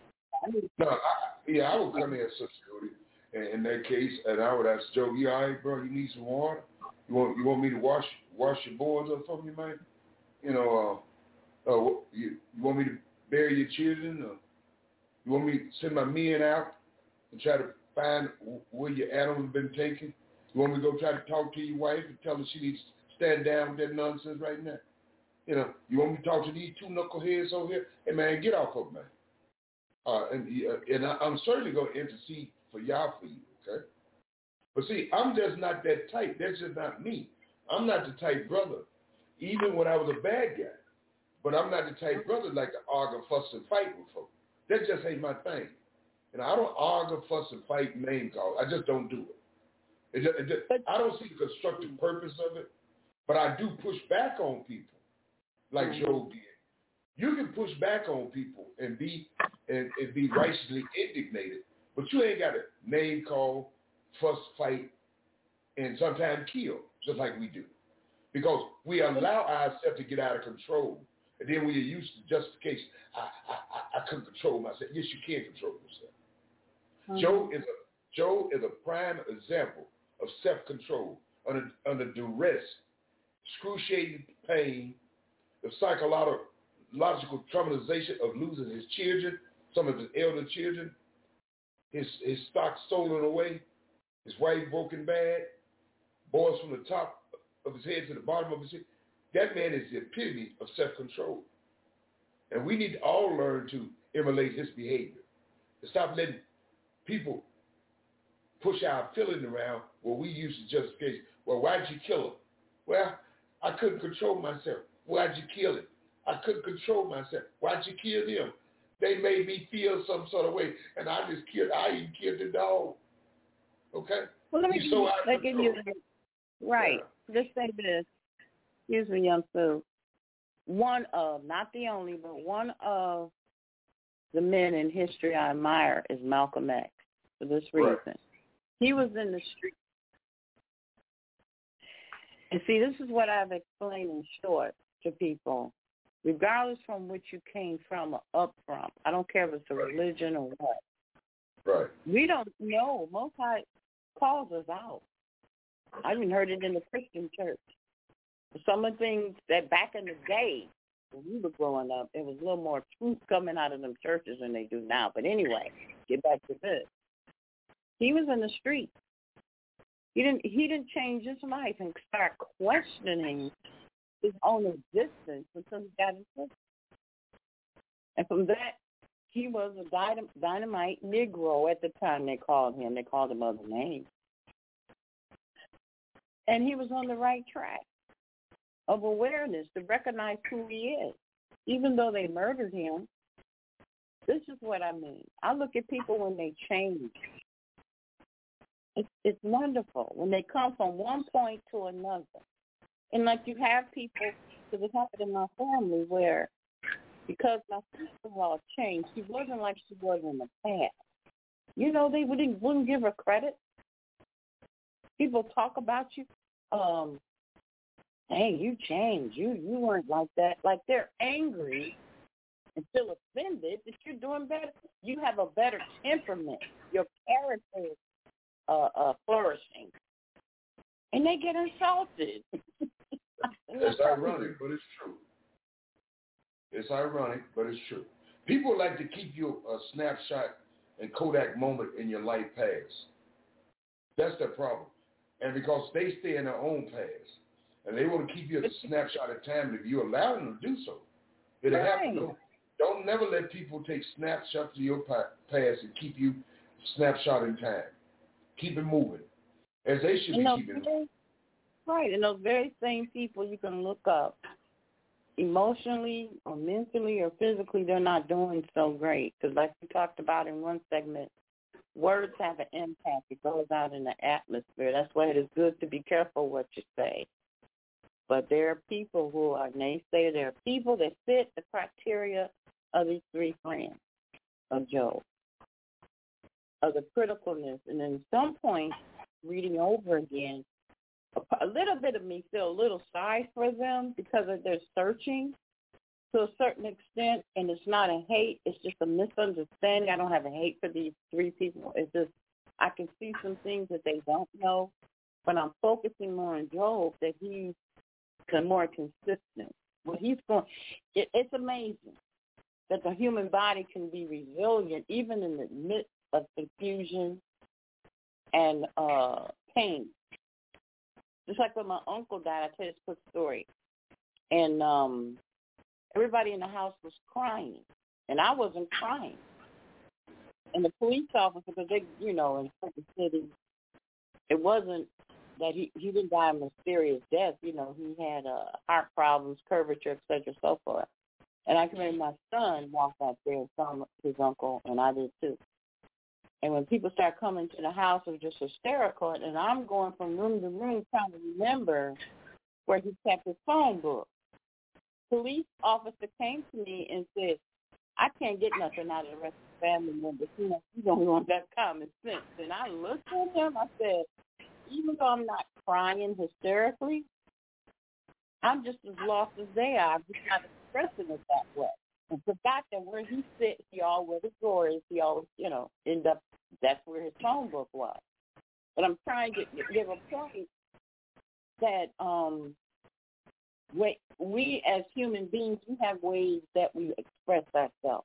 No, I, yeah, I would come in, Sister Hootie, in, in that case, and I would ask Joe, you all right, bro? You need some water? You want you want me to wash wash your boards up for you, man? You know, uh, uh, you, you want me to bury your children? Or you want me to send my men out and try to find where your animals have been taken? You want me to go try to talk to your wife and tell her she needs to stand down with that nonsense right now? You know, you want me to talk to these two knuckleheads over here? Hey, man, get off of them, man. Uh, and uh, and I, I'm certainly going to intercede for y'all for you, okay? But see, I'm just not that type. That's just not me. I'm not the type brother, even when I was a bad guy. But I'm not the type brother like to argue, fuss, and fight with folks. That just ain't my thing. You know, I don't argue, fuss, and fight, name call. I just don't do it. It, just, it just, I don't see the constructive purpose of it, but I do push back on people like mm-hmm. Job did. You can push back on people and be and, and be righteously indignated, but you ain't got to name call, fuss, fight, and sometimes kill, just like we do. Because we allow ourselves to get out of control. And then when you're used to justification, I, I, I, I couldn't control myself. Yes, you can control yourself. Mm-hmm. Joe is a Joe is a prime example of self-control under, under duress, excruciating pain, the psychological logical traumatization of losing his children, some of his elder children, his his stock stolen away, his wife broken bad, boys from the top of his head to the bottom of his head, that man is the epitome of self-control. And we need to all learn to emulate his behavior. To stop letting people push our feeling around where we use the justification. Well, why'd you kill him? Well, I couldn't control myself. Why'd you kill him? I couldn't control myself. Why'd you kill him? They made me feel some sort of way, and I just killed, I even killed the dog. Okay? Well, let me He's give so you, out of let give you control. right. Just say this. Excuse me, young Sue. One of, not the only, but one of the men in history I admire is Malcolm X for this reason. Right. He was in the street. And see, this is what I've explained in short to people. Regardless from which you came from or up from, I don't care if it's a religion or what. Right. We don't know. Most High calls us out. I even heard it in the Christian church. Some of the things that back in the day, when we were growing up, there was a little more truth coming out of them churches than they do now. But anyway, get back to this. He was in the street. He didn't. He didn't change his life and start questioning his own existence until he got in prison. And from that, he was a dynamite Negro at the time they called him. They called him other names. And he was on the right track of awareness to recognize who he is. Even though they murdered him, this is what I mean. I look at people when they change. It's, it's wonderful when they come from one point to another. And like you have people, because it happened in my family where, because my sister-in-law changed, she wasn't like she was in the past. You know, they wouldn't, wouldn't give her credit. People talk about you. Um, hey, you changed. You you weren't like that. Like they're angry and still offended that you're doing better. You have a better temperament. Your character is uh, uh, flourishing. And they get insulted. It's ironic, but it's true. It's ironic, but it's true. People like to keep you a snapshot and Kodak moment in your life past. That's their problem. And because they stay in their own past, and they want to keep you as a snapshot of time, if you allow them to do so, it'll right. happen. Don't, don't never let people take snapshots of your past and keep you snapshot in time. Keep it moving, as they should and be those, keeping it. Right, and those very same people you can look up, emotionally or mentally or physically, they're not doing so great. Because like we talked about in one segment, words have an impact. It goes out in the atmosphere. That's why it is good to be careful what you say. But there are people who are naysayers. There are people that fit the criteria of these three friends of Job, of the criticalness. And then at some point, reading over again, a little bit of me feel a little sorry for them because of their searching to a certain extent, and it's not a hate, it's just a misunderstanding. I don't have a hate for these three people. It's just I can see some things that they don't know, but I'm focusing more on Job, that he's more consistent. What he's going, it, it's amazing that the human body can be resilient even in the midst of confusion and uh, pain. Just like when my uncle died, I tell you this quick story. And um, everybody in the house was crying, and I wasn't crying. And the police officer, because they, you know, in certain cities, it wasn't that he, he didn't die a mysterious death. You know, he had uh, heart problems, curvature, et cetera, so forth. And I can remember my son walked out there and saw his uncle, and I did too. And when people start coming to the house, it was just hysterical. And I'm going from room to room trying to remember where he kept his phone book. Police officer came to me and said, I can't get nothing out of the rest of the family members. You know, he's the only one got common sense. And I looked at him, I said, even though I'm not crying hysterically, I'm just as lost as they are. I'm just not expressing it that way. And forgot that where he sits, he always where the drawer is, he always, you know, end up, that's where his phone book was. But I'm trying to give a point that um, we, we as human beings, we have ways that we express ourselves.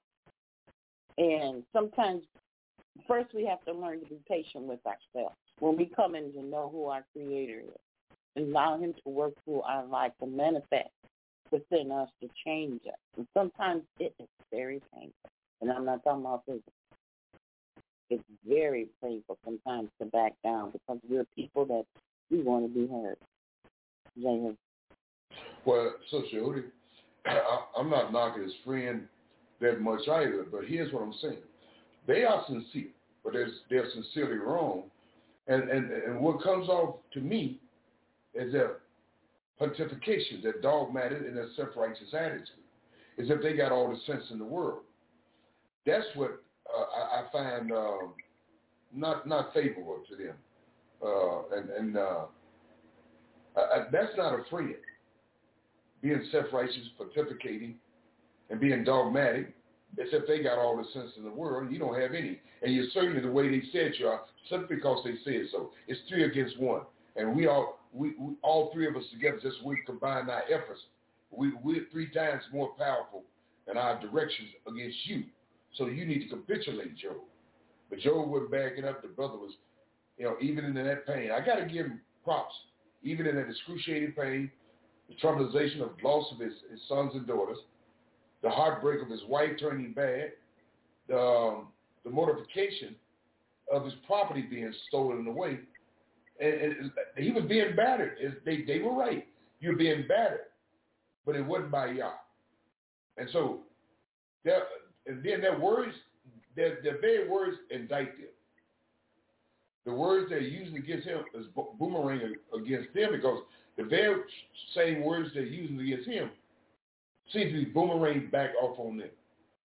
And sometimes, first we have to learn to be patient with ourselves when we come in to know who our Creator is. allow him to work through our life to manifest within us to change us. And sometimes it is very painful. And I'm not talking about physical. It's very painful sometimes to back down because we're people that we want to be heard. Jay. Well, so Jody, I'm not knocking his friend that much either, but here's what I'm saying. They are sincere, but they're, they're sincerely wrong. And, and, and what comes off to me is their pontification, their dogmatic and their self-righteous attitude, as if they got all the sense in the world. That's what uh, I, I find um, not not favorable to them. Uh, and and uh, I, that's not a friend. Being self-righteous, pontificating, and being dogmatic, as if they got all the sense in the world, and you don't have any. And you're certainly the way they said you are, simply because they said so. It's three against one. And we all, we, we all three of us together, just we combine our efforts. We, we're three times more powerful in our directions against you. So you need to capitulate, Job. But Job wasn't backing up. The brother was, you know, even in that pain. I got to give him props. Even in that excruciating pain, the traumatization of loss of his, his sons and daughters, the heartbreak of his wife turning bad, the, um, the mortification of his property being stolen away. And, and he was being battered. They, they were right. You're being battered. But it wasn't by Yah. And so, and then their words, their, their very words indict them. The words they're using against him is boomerang against them, because the very same words they're using against him seem to be boomerang back off on them.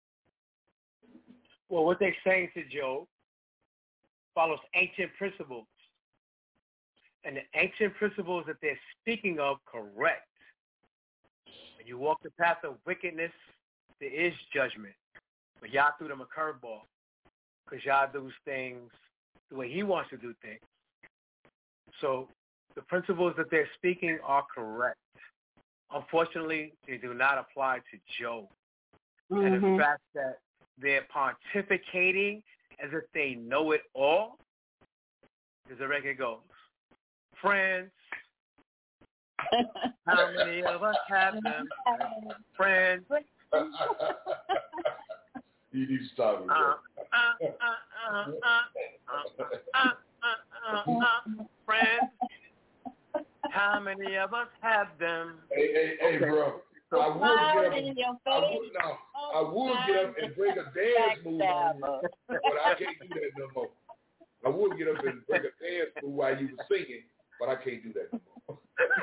Well, what they're saying to Job follows ancient principles. And the ancient principles that they're speaking of correct. When you walk the path of wickedness, there is judgment. But Yah threw them a curveball, because Yah does things the way he wants to do things. So the principles that they're speaking are correct. Unfortunately, they do not apply to Job. Mm-hmm. And the fact that they're pontificating as if they know it all, as the record goes. Friends, how many of us have them? Friends. You need to stop it. Uh, uh, uh, uh, uh, uh, uh, uh, friends, how many of us have them? Hey, hey, hey, okay. Bro. So I would get up. I would, no, I would get up and bring a dance move on you, but I can't do that no more. I would get up and bring a dance move while you were singing, but I can't do that no more.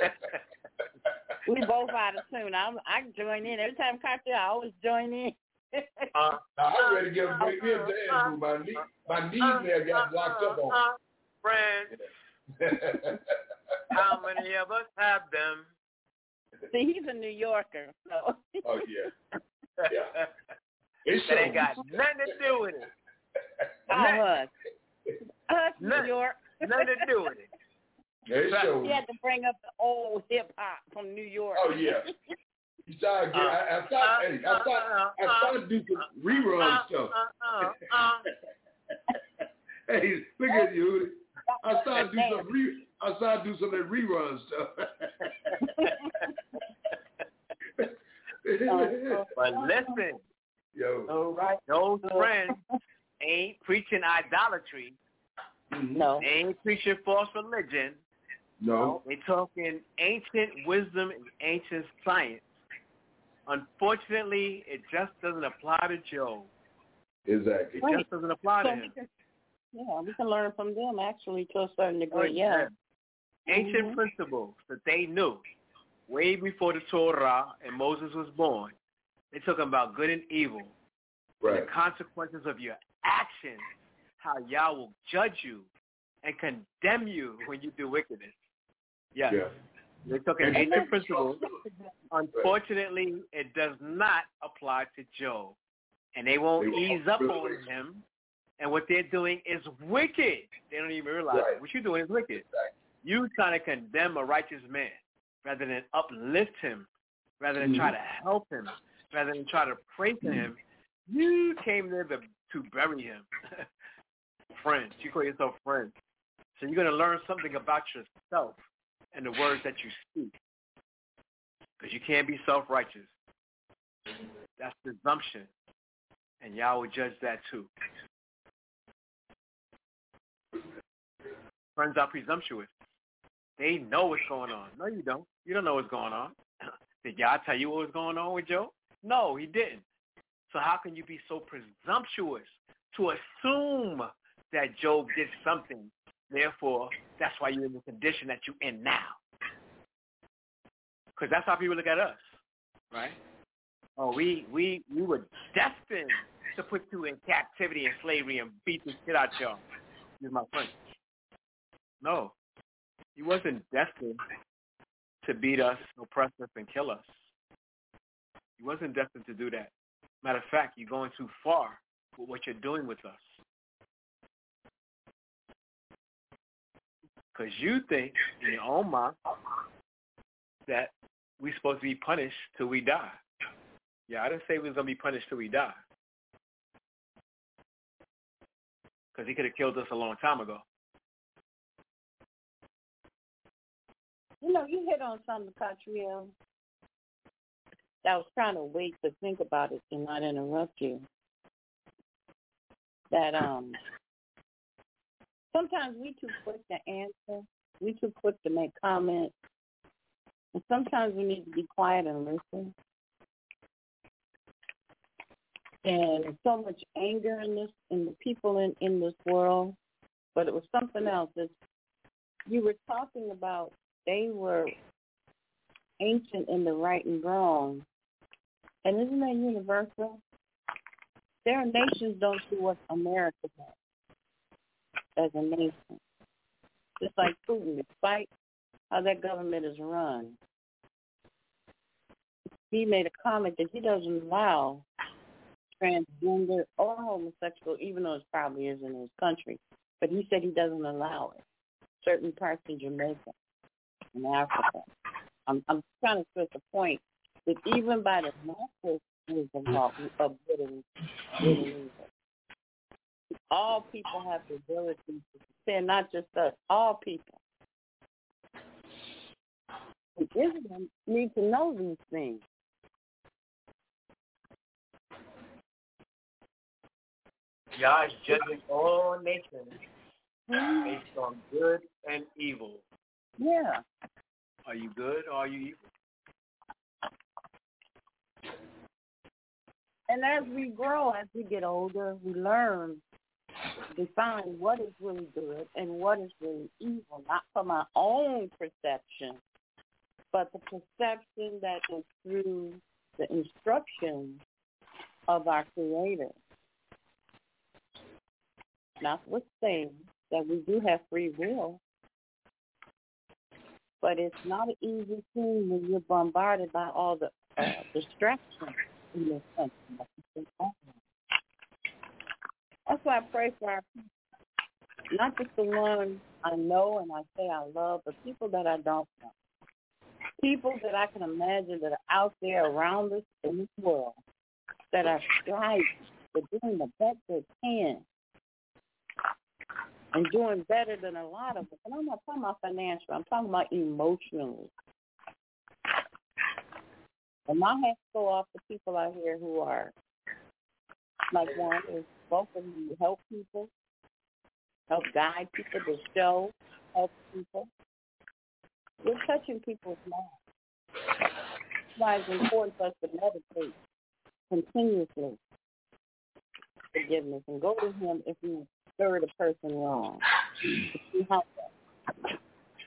We both out of tune. I'm, I can join in. Every time I I always join in. uh, now, I'm ready to get up and bring me a dance move. My, knee, my knees there got locked up on. Friends, how many of us have them? See, he's a New Yorker. So. Oh, yeah. Yeah. It's that ain't got nothing to do with it. Oh, us. Us, New York. Nothing to do with it. Yeah, he had to bring up the old hip-hop from New York. Oh, yeah. You started getting, uh, I, I thought, uh, hey, I thought, uh, I started to do some rerun uh, stuff. Uh, uh, uh, hey, look at you. I started to do some re, I started to do some of that rerun stuff. But listen, yo, all right, those friends ain't preaching idolatry. No, they ain't preaching false religion. No, they talking ancient wisdom and ancient science. Unfortunately, it just doesn't apply to Job. Exactly. It right. just doesn't apply so to him. Can, yeah, we can learn from them actually to a certain degree. Oh, yeah. yeah. Ancient mm-hmm. principles that they knew way before the Torah and Moses was born. They're talking about good and evil. Right. And the consequences of your actions, how Yah will judge you and condemn you when you do wickedness. Yes. Yeah. They're talking ancient principles. Unfortunately, it does not apply to Job. And they won't they ease up on him. And what they're doing is wicked. They don't even realize right. it. What you're doing is wicked. Exactly. You're trying to condemn a righteous man rather than uplift him, rather than mm-hmm. try to help him, rather than try to pray to him. You came there to, to bury him. Friends. You call yourself friends. So you're going to learn something about yourself and the words that you speak. Because you can't be self-righteous. That's presumption. And y'all would judge that too. Friends are presumptuous. They know what's going on. No, you don't. You don't know what's going on. Did y'all tell you what was going on with Job? No, he didn't. So how can you be so presumptuous to assume that Job did something? Therefore, that's why you're in the condition that you're in now. Because that's how people look at us, right? Oh, we, we, we were destined to put you in captivity and slavery and beat the shit out y'all. Here's my friend. No, he wasn't destined to beat us, oppress us, and kill us. He wasn't destined to do that. Matter of fact, you're going too far with what you're doing with us. Because you think in your own mind that we're supposed to be punished till we die. Yeah, I didn't say we was going to be punished till we die. Because he could have killed us a long time ago. You know, you hit on something, Catriel. I was trying to wait to think about it and not interrupt you. That um, sometimes we too quick to answer. We too quick to make comments. And sometimes we need to be quiet and listen. And there's so much anger in this, in the people in, in this world. But it was something else. It's, you were talking about they were ancient in the right and wrong. And isn't that universal? There are nations don't do what America does as a nation. Just like Putin, despite how that government is run. He made a comment that he doesn't allow transgender or homosexual, even though it probably is in his country. But he said he doesn't allow it. Certain parts of Jamaica and Africa. I'm, I'm trying to stress the point that even by the natural wisdom of good and evil, all people have the ability to say, not just us, all people. The Israelites need to know these things. Yah is judging all nations based on good and evil. Yeah. Are you good or are you evil? And as we grow, as we get older, we learn to define what is really good and what is really evil, not from our own perception, but the perception that is through the instruction of our Creator. Notwithstanding that we do have free will, but it's not an easy thing when you're bombarded by all the uh, distractions in this country. That's why I pray for our people, not just the ones I know and I say I love, but people that I don't know. People that I can imagine that are out there around us in this world that are striving, they're doing the best they can and doing better than a lot of us. And I'm not talking about financial, I'm talking about emotionally. And my hats go off to people out here who are, like one is both of you help people, help guide people to show, help people. You're touching people's lives. That's why it's important for us to meditate continuously. Forgiveness and go to him if you stirred a person wrong. To see how that.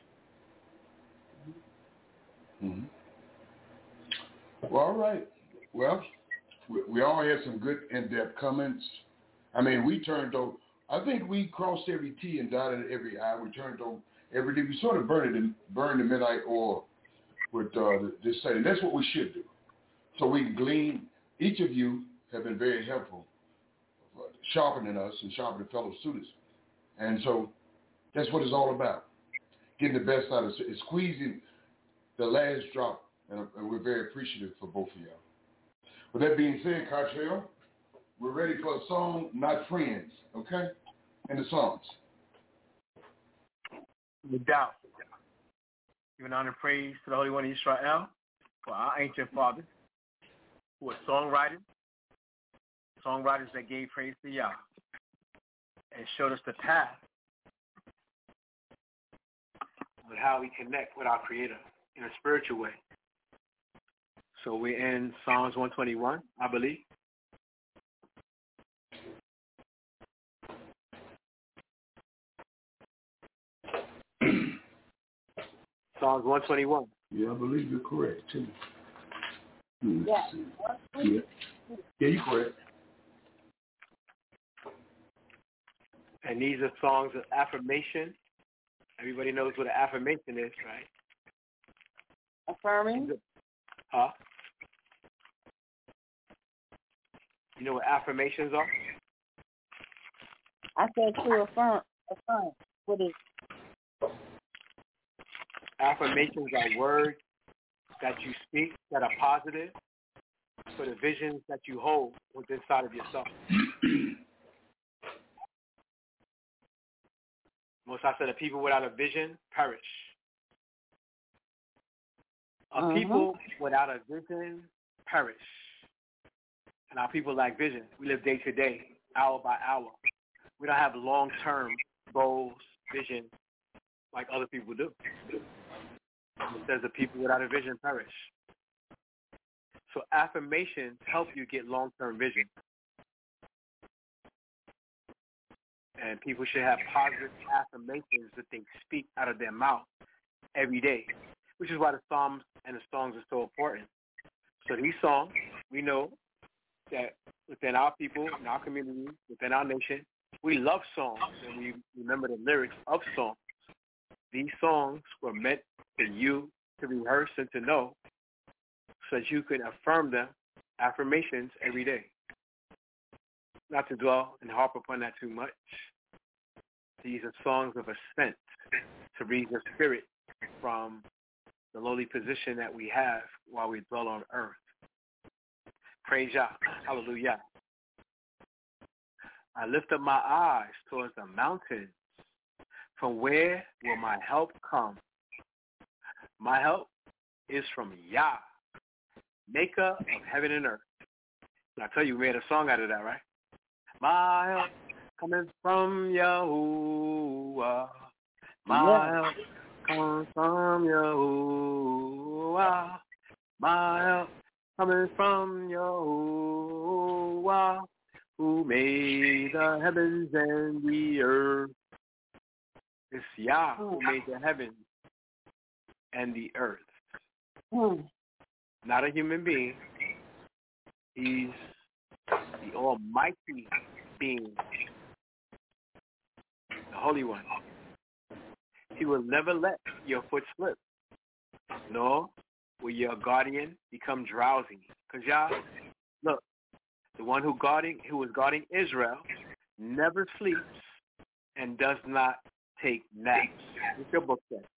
Mm-hmm. Well, all right. Well, we, we all had some good in-depth comments. I mean, we turned over, I think we crossed every T and dotted every I. We turned over every day. We sort of burned it, burned the midnight oil with uh, this study. That's what we should do. So we can glean. Each of you have been very helpful, uh, sharpening us and sharpening fellow students. And so that's what it's all about, getting the best out of it, squeezing the last drop. And, and we're very appreciative for both of y'all. With that being said, Catriel, we're ready for a song, Not Friends, okay? And the songs. No doubt. Giving honor and praise to the Holy One of Israel, for our ancient fathers, who were songwriters, songwriters that gave praise to Yah, and showed us the path of how we connect with our Creator in a spiritual way. So we're in Psalms one twenty-one, I believe. Psalms one twenty-one. Yeah, I believe you're correct, too. Yeah. Yeah. Yeah, you're correct. And these are songs of affirmation. Everybody knows what an affirmation is, right? Affirming? Huh? You know what affirmations are? I said to affirm. Affirm. What is? Affirmations are words that you speak that are positive for the visions that you hold within inside of yourself. Most I said, the people without a vision perish. A Uh-huh. people without a vision perish. And our people lack vision. We live day to day, hour by hour. We don't have long-term goals, vision, like other people do. It says the people without a vision perish. So affirmations help you get long-term vision. And people should have positive affirmations that they speak out of their mouth every day, which is why the Psalms and the songs are so important. So these songs, we know that within our people, in our community, within our nation, we love songs and we remember the lyrics of songs. These songs were meant for you to rehearse and to know so that you can affirm them, affirmations every day. Not to dwell and harp upon that too much. These are songs of ascent to raise your spirit from the lowly position that we have while we dwell on earth. Praise Yah. Hallelujah. I lift up my eyes towards the mountains. From where will my help come? My help is from Yah, maker of heaven and earth. And I tell you, we made a song out of that, right? My help coming from Yahuwah. My Yeah. help coming from Yahuwah. My help coming from Yahuwah, who made the heavens and the earth. It's Yah who made the heavens and the earth. Hmm. Not a human being. He's the almighty being, the Holy One. He will never let your foot slip, nor will your guardian become drowsy. Because Yah, look, the one who guarding, who was guarding Israel never sleeps and does not take naps. What's your book say?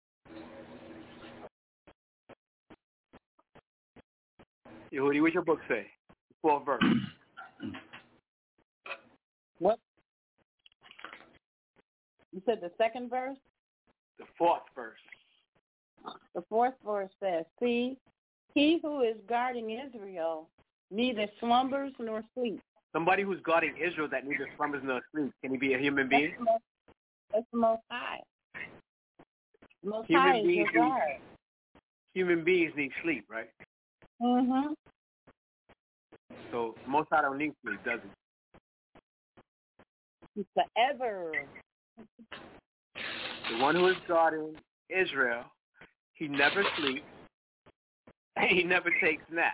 Yehudi, what's your book say? The fourth verse. What? You said the second verse? The fourth verse. The fourth verse says, see, he who is guarding Israel neither slumbers nor sleeps. Somebody who's guarding Israel that neither slumbers nor sleeps, can he be a human being? That's the most, that's the most high. The most Human high is your beings need- guard. Human beings need sleep, right? Mm-hmm. So most I don't need sleep, does he? He's forever. The one who is guarding Israel, he never sleeps, and he never takes naps.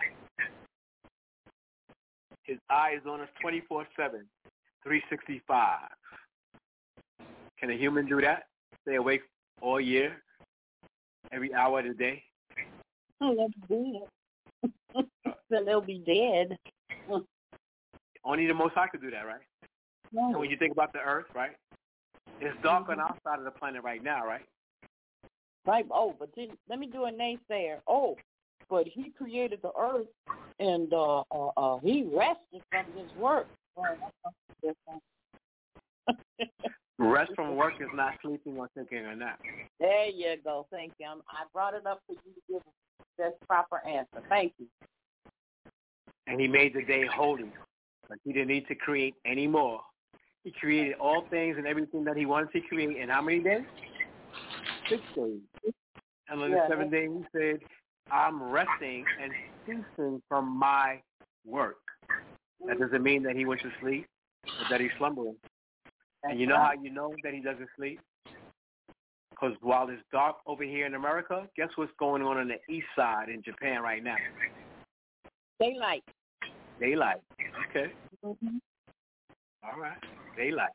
His eye is on us twenty-four seven, three sixty-five. Can a human do that? Stay awake all year, every hour of the day? Oh, that's dead. Then they'll be dead. Only the Most High could do that, right? No. And when you think about the earth, right? It's dark on our side of the planet right now, right? Right. Oh, but then, let me do a naysayer. Oh, but he created the earth and uh, uh, uh, he rested from his work. Oh, that's something different. Rest from work is not sleeping or taking a nap. There you go. Thank you. I'm, I brought it up for you to give this proper answer. Thank you. And he made the day holy. But he didn't need to create any more. He created all things and everything that he wanted to create in how many days? Six days. And on the Yeah, seventh day, he said, I'm resting and ceasing from my work. That doesn't mean that he went to sleep or that he's slumbering. And you know how you know that he doesn't sleep? Because while it's dark over here in America, guess what's going on on the east side in Japan right now? Daylight. Daylight. Okay. Mm-hmm. All right. Daylight.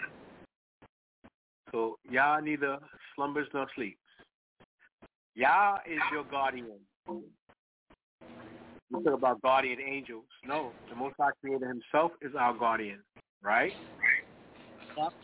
So Yah neither slumbers nor sleeps. Yah is your guardian. You talk about guardian angels. No, the Most High Creator himself is our guardian, right? Yep.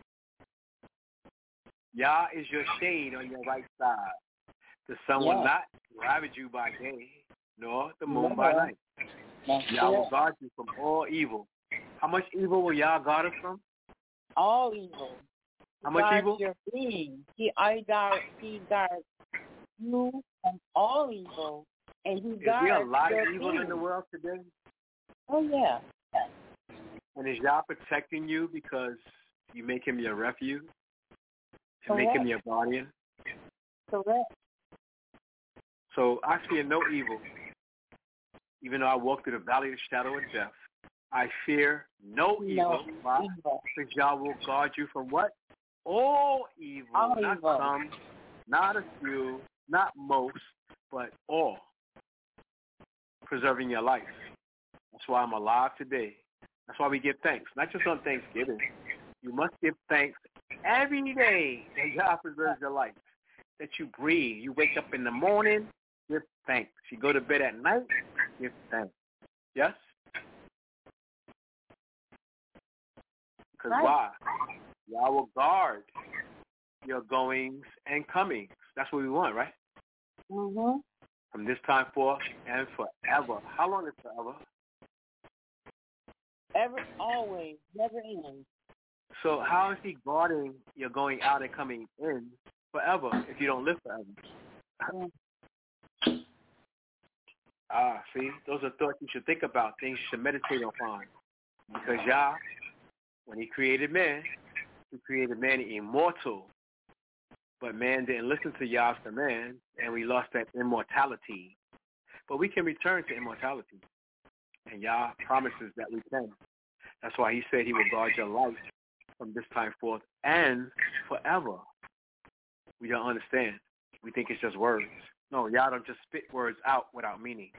Yah is your shade on your right side. The sun Yeah. will not ravage you by day, nor the moon Never. by night. That's Yah it. will guard you from all evil. How much evil will Yah guard us from? All evil. How much guards evil? Your being. He, I guard, he guards you from all evil, and he Is guards there a lot your of evil being. in the world today? Oh yeah. And is Yah protecting you because you make him your refuge? And make him your guardian? Correct. So I fear no evil. Even though I walk through the valley of the shadow of death, I fear no evil. No Why? evil. Because Yah will guard you from what? All evil. All not evil. some, not a few, not most, but all. Preserving your life. That's why I'm alive today. That's why we give thanks. Not just on Thanksgiving. You must give thanks every day that God preserves your life. That you breathe. You wake up in the morning, give thanks. You go to bed at night, give thanks. Yes? Because Right. why? Yah will guard your goings and comings. That's what we want, right? Mm-hmm. From this time forth and forever. How long is forever? Ever, always, never ends. So how is he guarding your going out and coming in forever if you don't live forever? Yeah. Ah, see, those are thoughts you should think about, things you should meditate upon. Because Yah, when he created man, he created man immortal. But man didn't listen to Yah's command, and we lost that immortality. But we can return to immortality. And Yah promises that we can. That's why he said he will guard your life from this time forth and forever. We don't understand. We think it's just words. No, Yah don't just spit words out without meaning.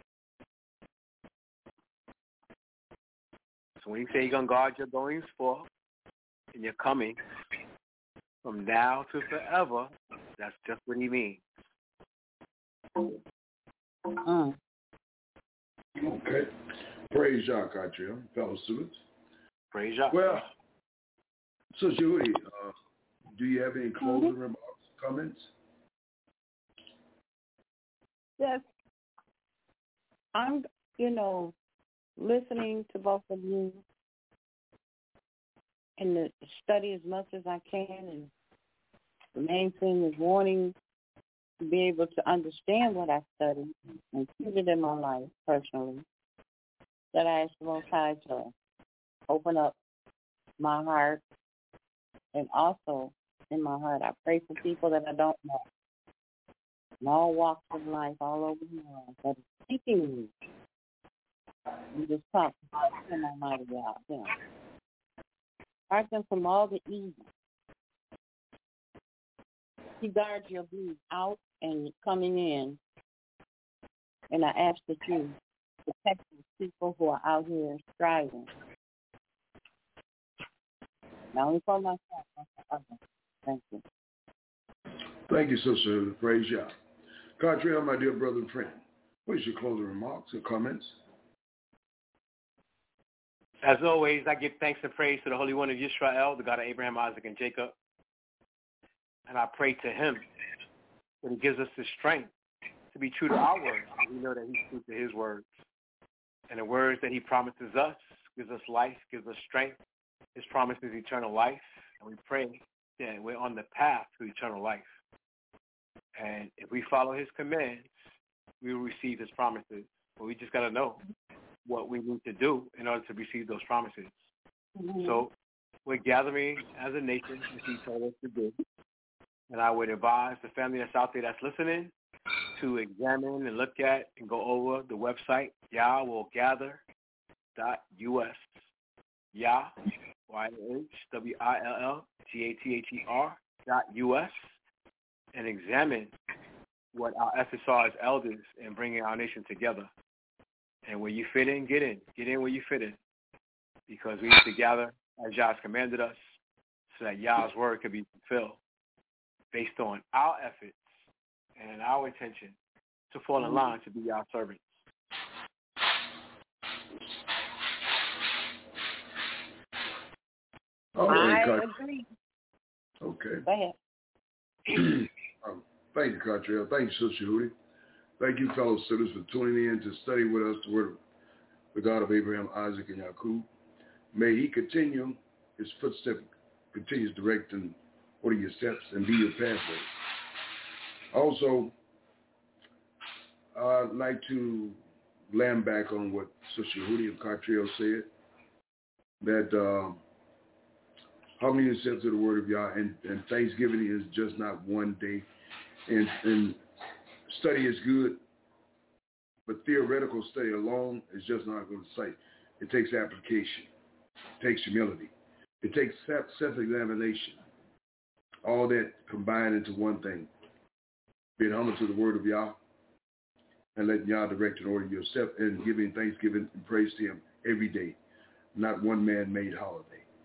So when he say he's going to guard your goings forth and your coming from now to forever, that's just what he means. Mm. Okay. Praise Yah, Catriel, fellow students. Praise Yah. Well, so Judy, uh, do you have any closing Mm-hmm. remarks, comments? Yes. I'm, you know, listening to both of you and to study as much as I can. And the main thing is wanting to be able to understand what I study and put it in my life personally. That I ask the Most High to open up my heart, and also in my heart, I pray for people that I don't know, in all walks of life, all over the world, that are seeking me. We just talk about Him Almighty God. Yeah. Guard them from all the evil. He guards your being out and coming in, and I ask that you protect the people who are out here striving. Not only for myself, but for others. Thank you. Thank you, Sister. Praise Yah. Catriel, my dear brother and friend, what is your closing remarks or comments? As always, I give thanks and praise to the Holy One of Yisrael, the God of Abraham, Isaac, and Jacob. And I pray to him that he gives us the strength to be true to our words. We know that he's true to his words. And the words that he promises us gives us life, gives us strength. His promise is eternal life. and we pray that we're on the path to eternal life. And if we follow his commands, we will receive his promises. But we just got to know what we need to do in order to receive those promises. Mm-hmm. So we're gathering as a nation, as he told us to do. And I would advise the family that's out there that's listening to examine and look at and go over the website, Yah will gather dot U S. Yah, Y H W I L L G A T H E R dot U S, and examine what our efforts are as elders in bringing our nation together. And where you fit in, get in. Get in where you fit in. Because we need to gather as Yah has commanded us so that Yah's word can be fulfilled based on our efforts and our intention to fall in line to be Yah's servants. All right, I agree. Okay. Go ahead. um, thank you, Cottrell. Thank you, Sister Hootie. Thank you, fellow students, for tuning in to study with us the word of the God of Abraham, Isaac, and Jacob. May he continue his footstep, continues directing order your steps and be your pathway. Also, I'd like to land back on what Sister Hootie and Cottrell said, that uh, how many accepts of the word of Yah, and, and Thanksgiving is just not one day. And, and study is good, but theoretical study alone is just not going to say. It takes application. It takes humility. It takes self-examination. All that combined into one thing. Being humble to the word of Yah and letting Yah direct and order yourself and giving thanksgiving and praise to him every day. Not one man-made holiday.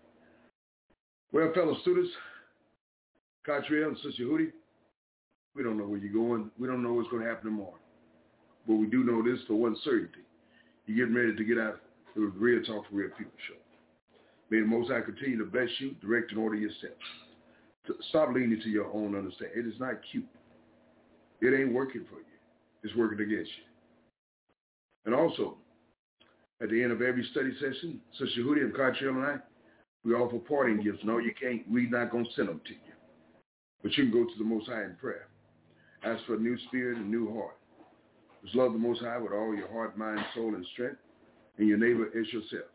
Well, fellow students, Cottrell and Sister Hootie, we don't know where you're going. We don't know what's going to happen tomorrow. But we do know this for one certainty. You're getting ready to get out to the Real Talk for Real People show. May the Most High continue to bless you, direct and order your steps. Stop leaning to your own understanding. It is not cute. It ain't working for you. It's working against you. And also, at the end of every study session, Sister Hootie and Cottrell and I, we offer parting gifts. No, you can't. We're not going to send them to you. But you can go to the Most High in prayer. Ask for a new spirit and a new heart. Just love the Most High with all your heart, mind, soul, and strength, and your neighbor as yourself.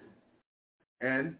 And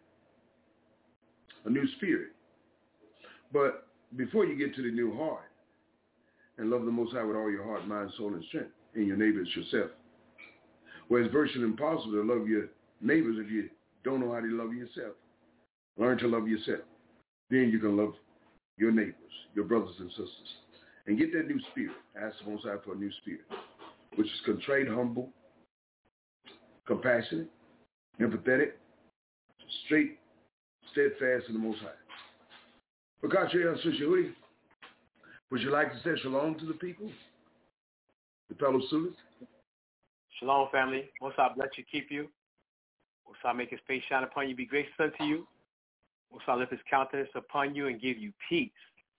a new spirit. But before you get to the new heart, and love the Most High with all your heart, mind, soul, and strength, and your neighbor as yourself. Well, it's virtually impossible to love your neighbors if you don't know how to love yourself. Learn to love yourself. Then you can love your neighbors, your brothers and sisters. And get that new spirit. Ask the Most High for a new spirit, which is contrite, humble, compassionate, empathetic, straight, steadfast in the Most High. But Cottrell and Sister Hootie, would you like to say shalom to the people, the fellow students? Shalom, family. Most High bless you, keep you. Most High make his face shine upon you, be gracious unto you. Most High lift his countenance upon you and give you peace.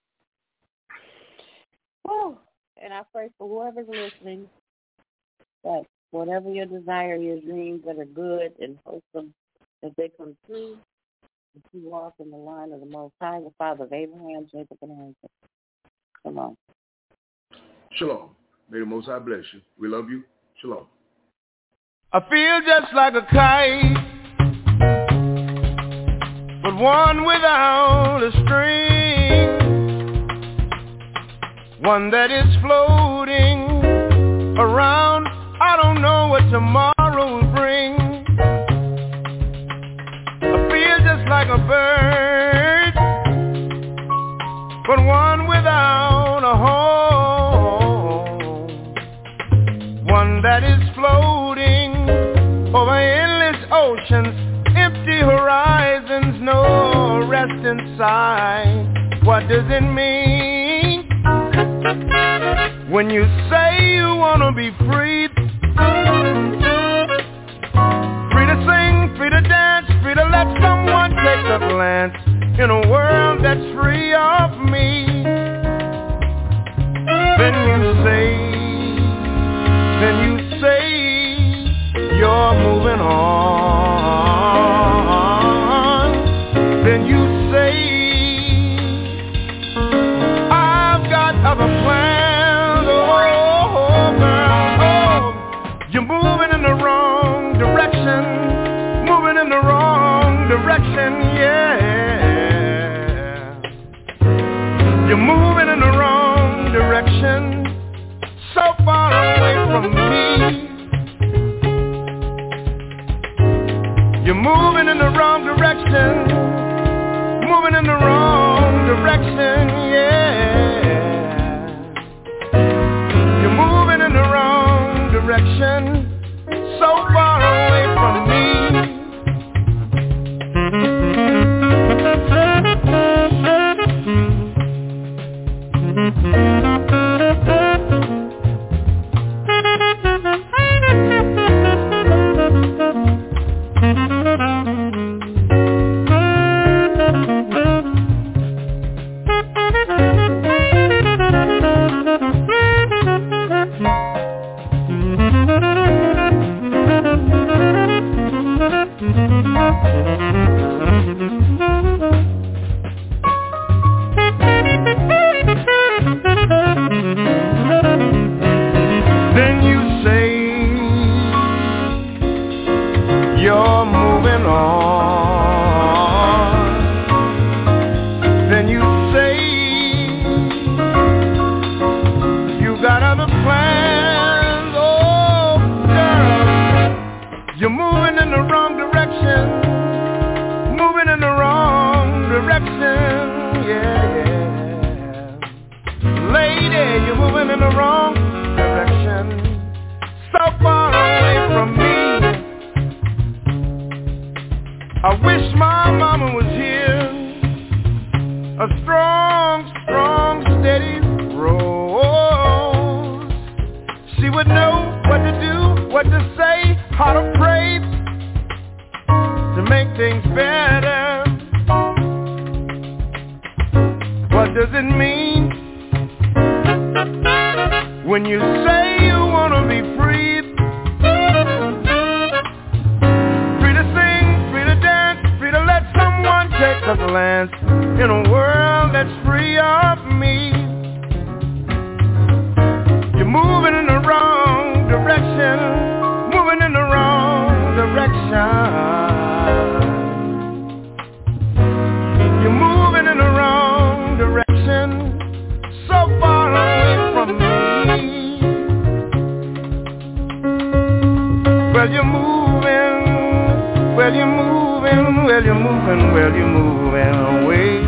Oh, and I pray for whoever's listening that whatever your desire, your dreams that are good and wholesome, that they come true, that you walk in the line of the Most High, the Father of Abraham, Jacob, and Isaac. Come on. Shalom. May the Most High bless you. We love you. Shalom. I feel just like a kite, but one without a string, one that is floating around. I don't know what tomorrow will bring. I feel just like a bird, but one without a home, one that is floating over endless oceans, empty horizons, no rest inside. What does it mean when you say you want to be free? Free to sing, free to dance, free to let someone take a glance in a world that's free of me. Then you say, then you say you're moving on. Then you say You're moving in the wrong direction, moving in the wrong direction, yeah. You're moving in the wrong direction, so far away from me. You're moving in the wrong direction, moving in the wrong direction, yeah. You're moving in the wrong direction, so far away from me. Well, you're moving, well, you're moving, well, you're moving, well, you're moving away.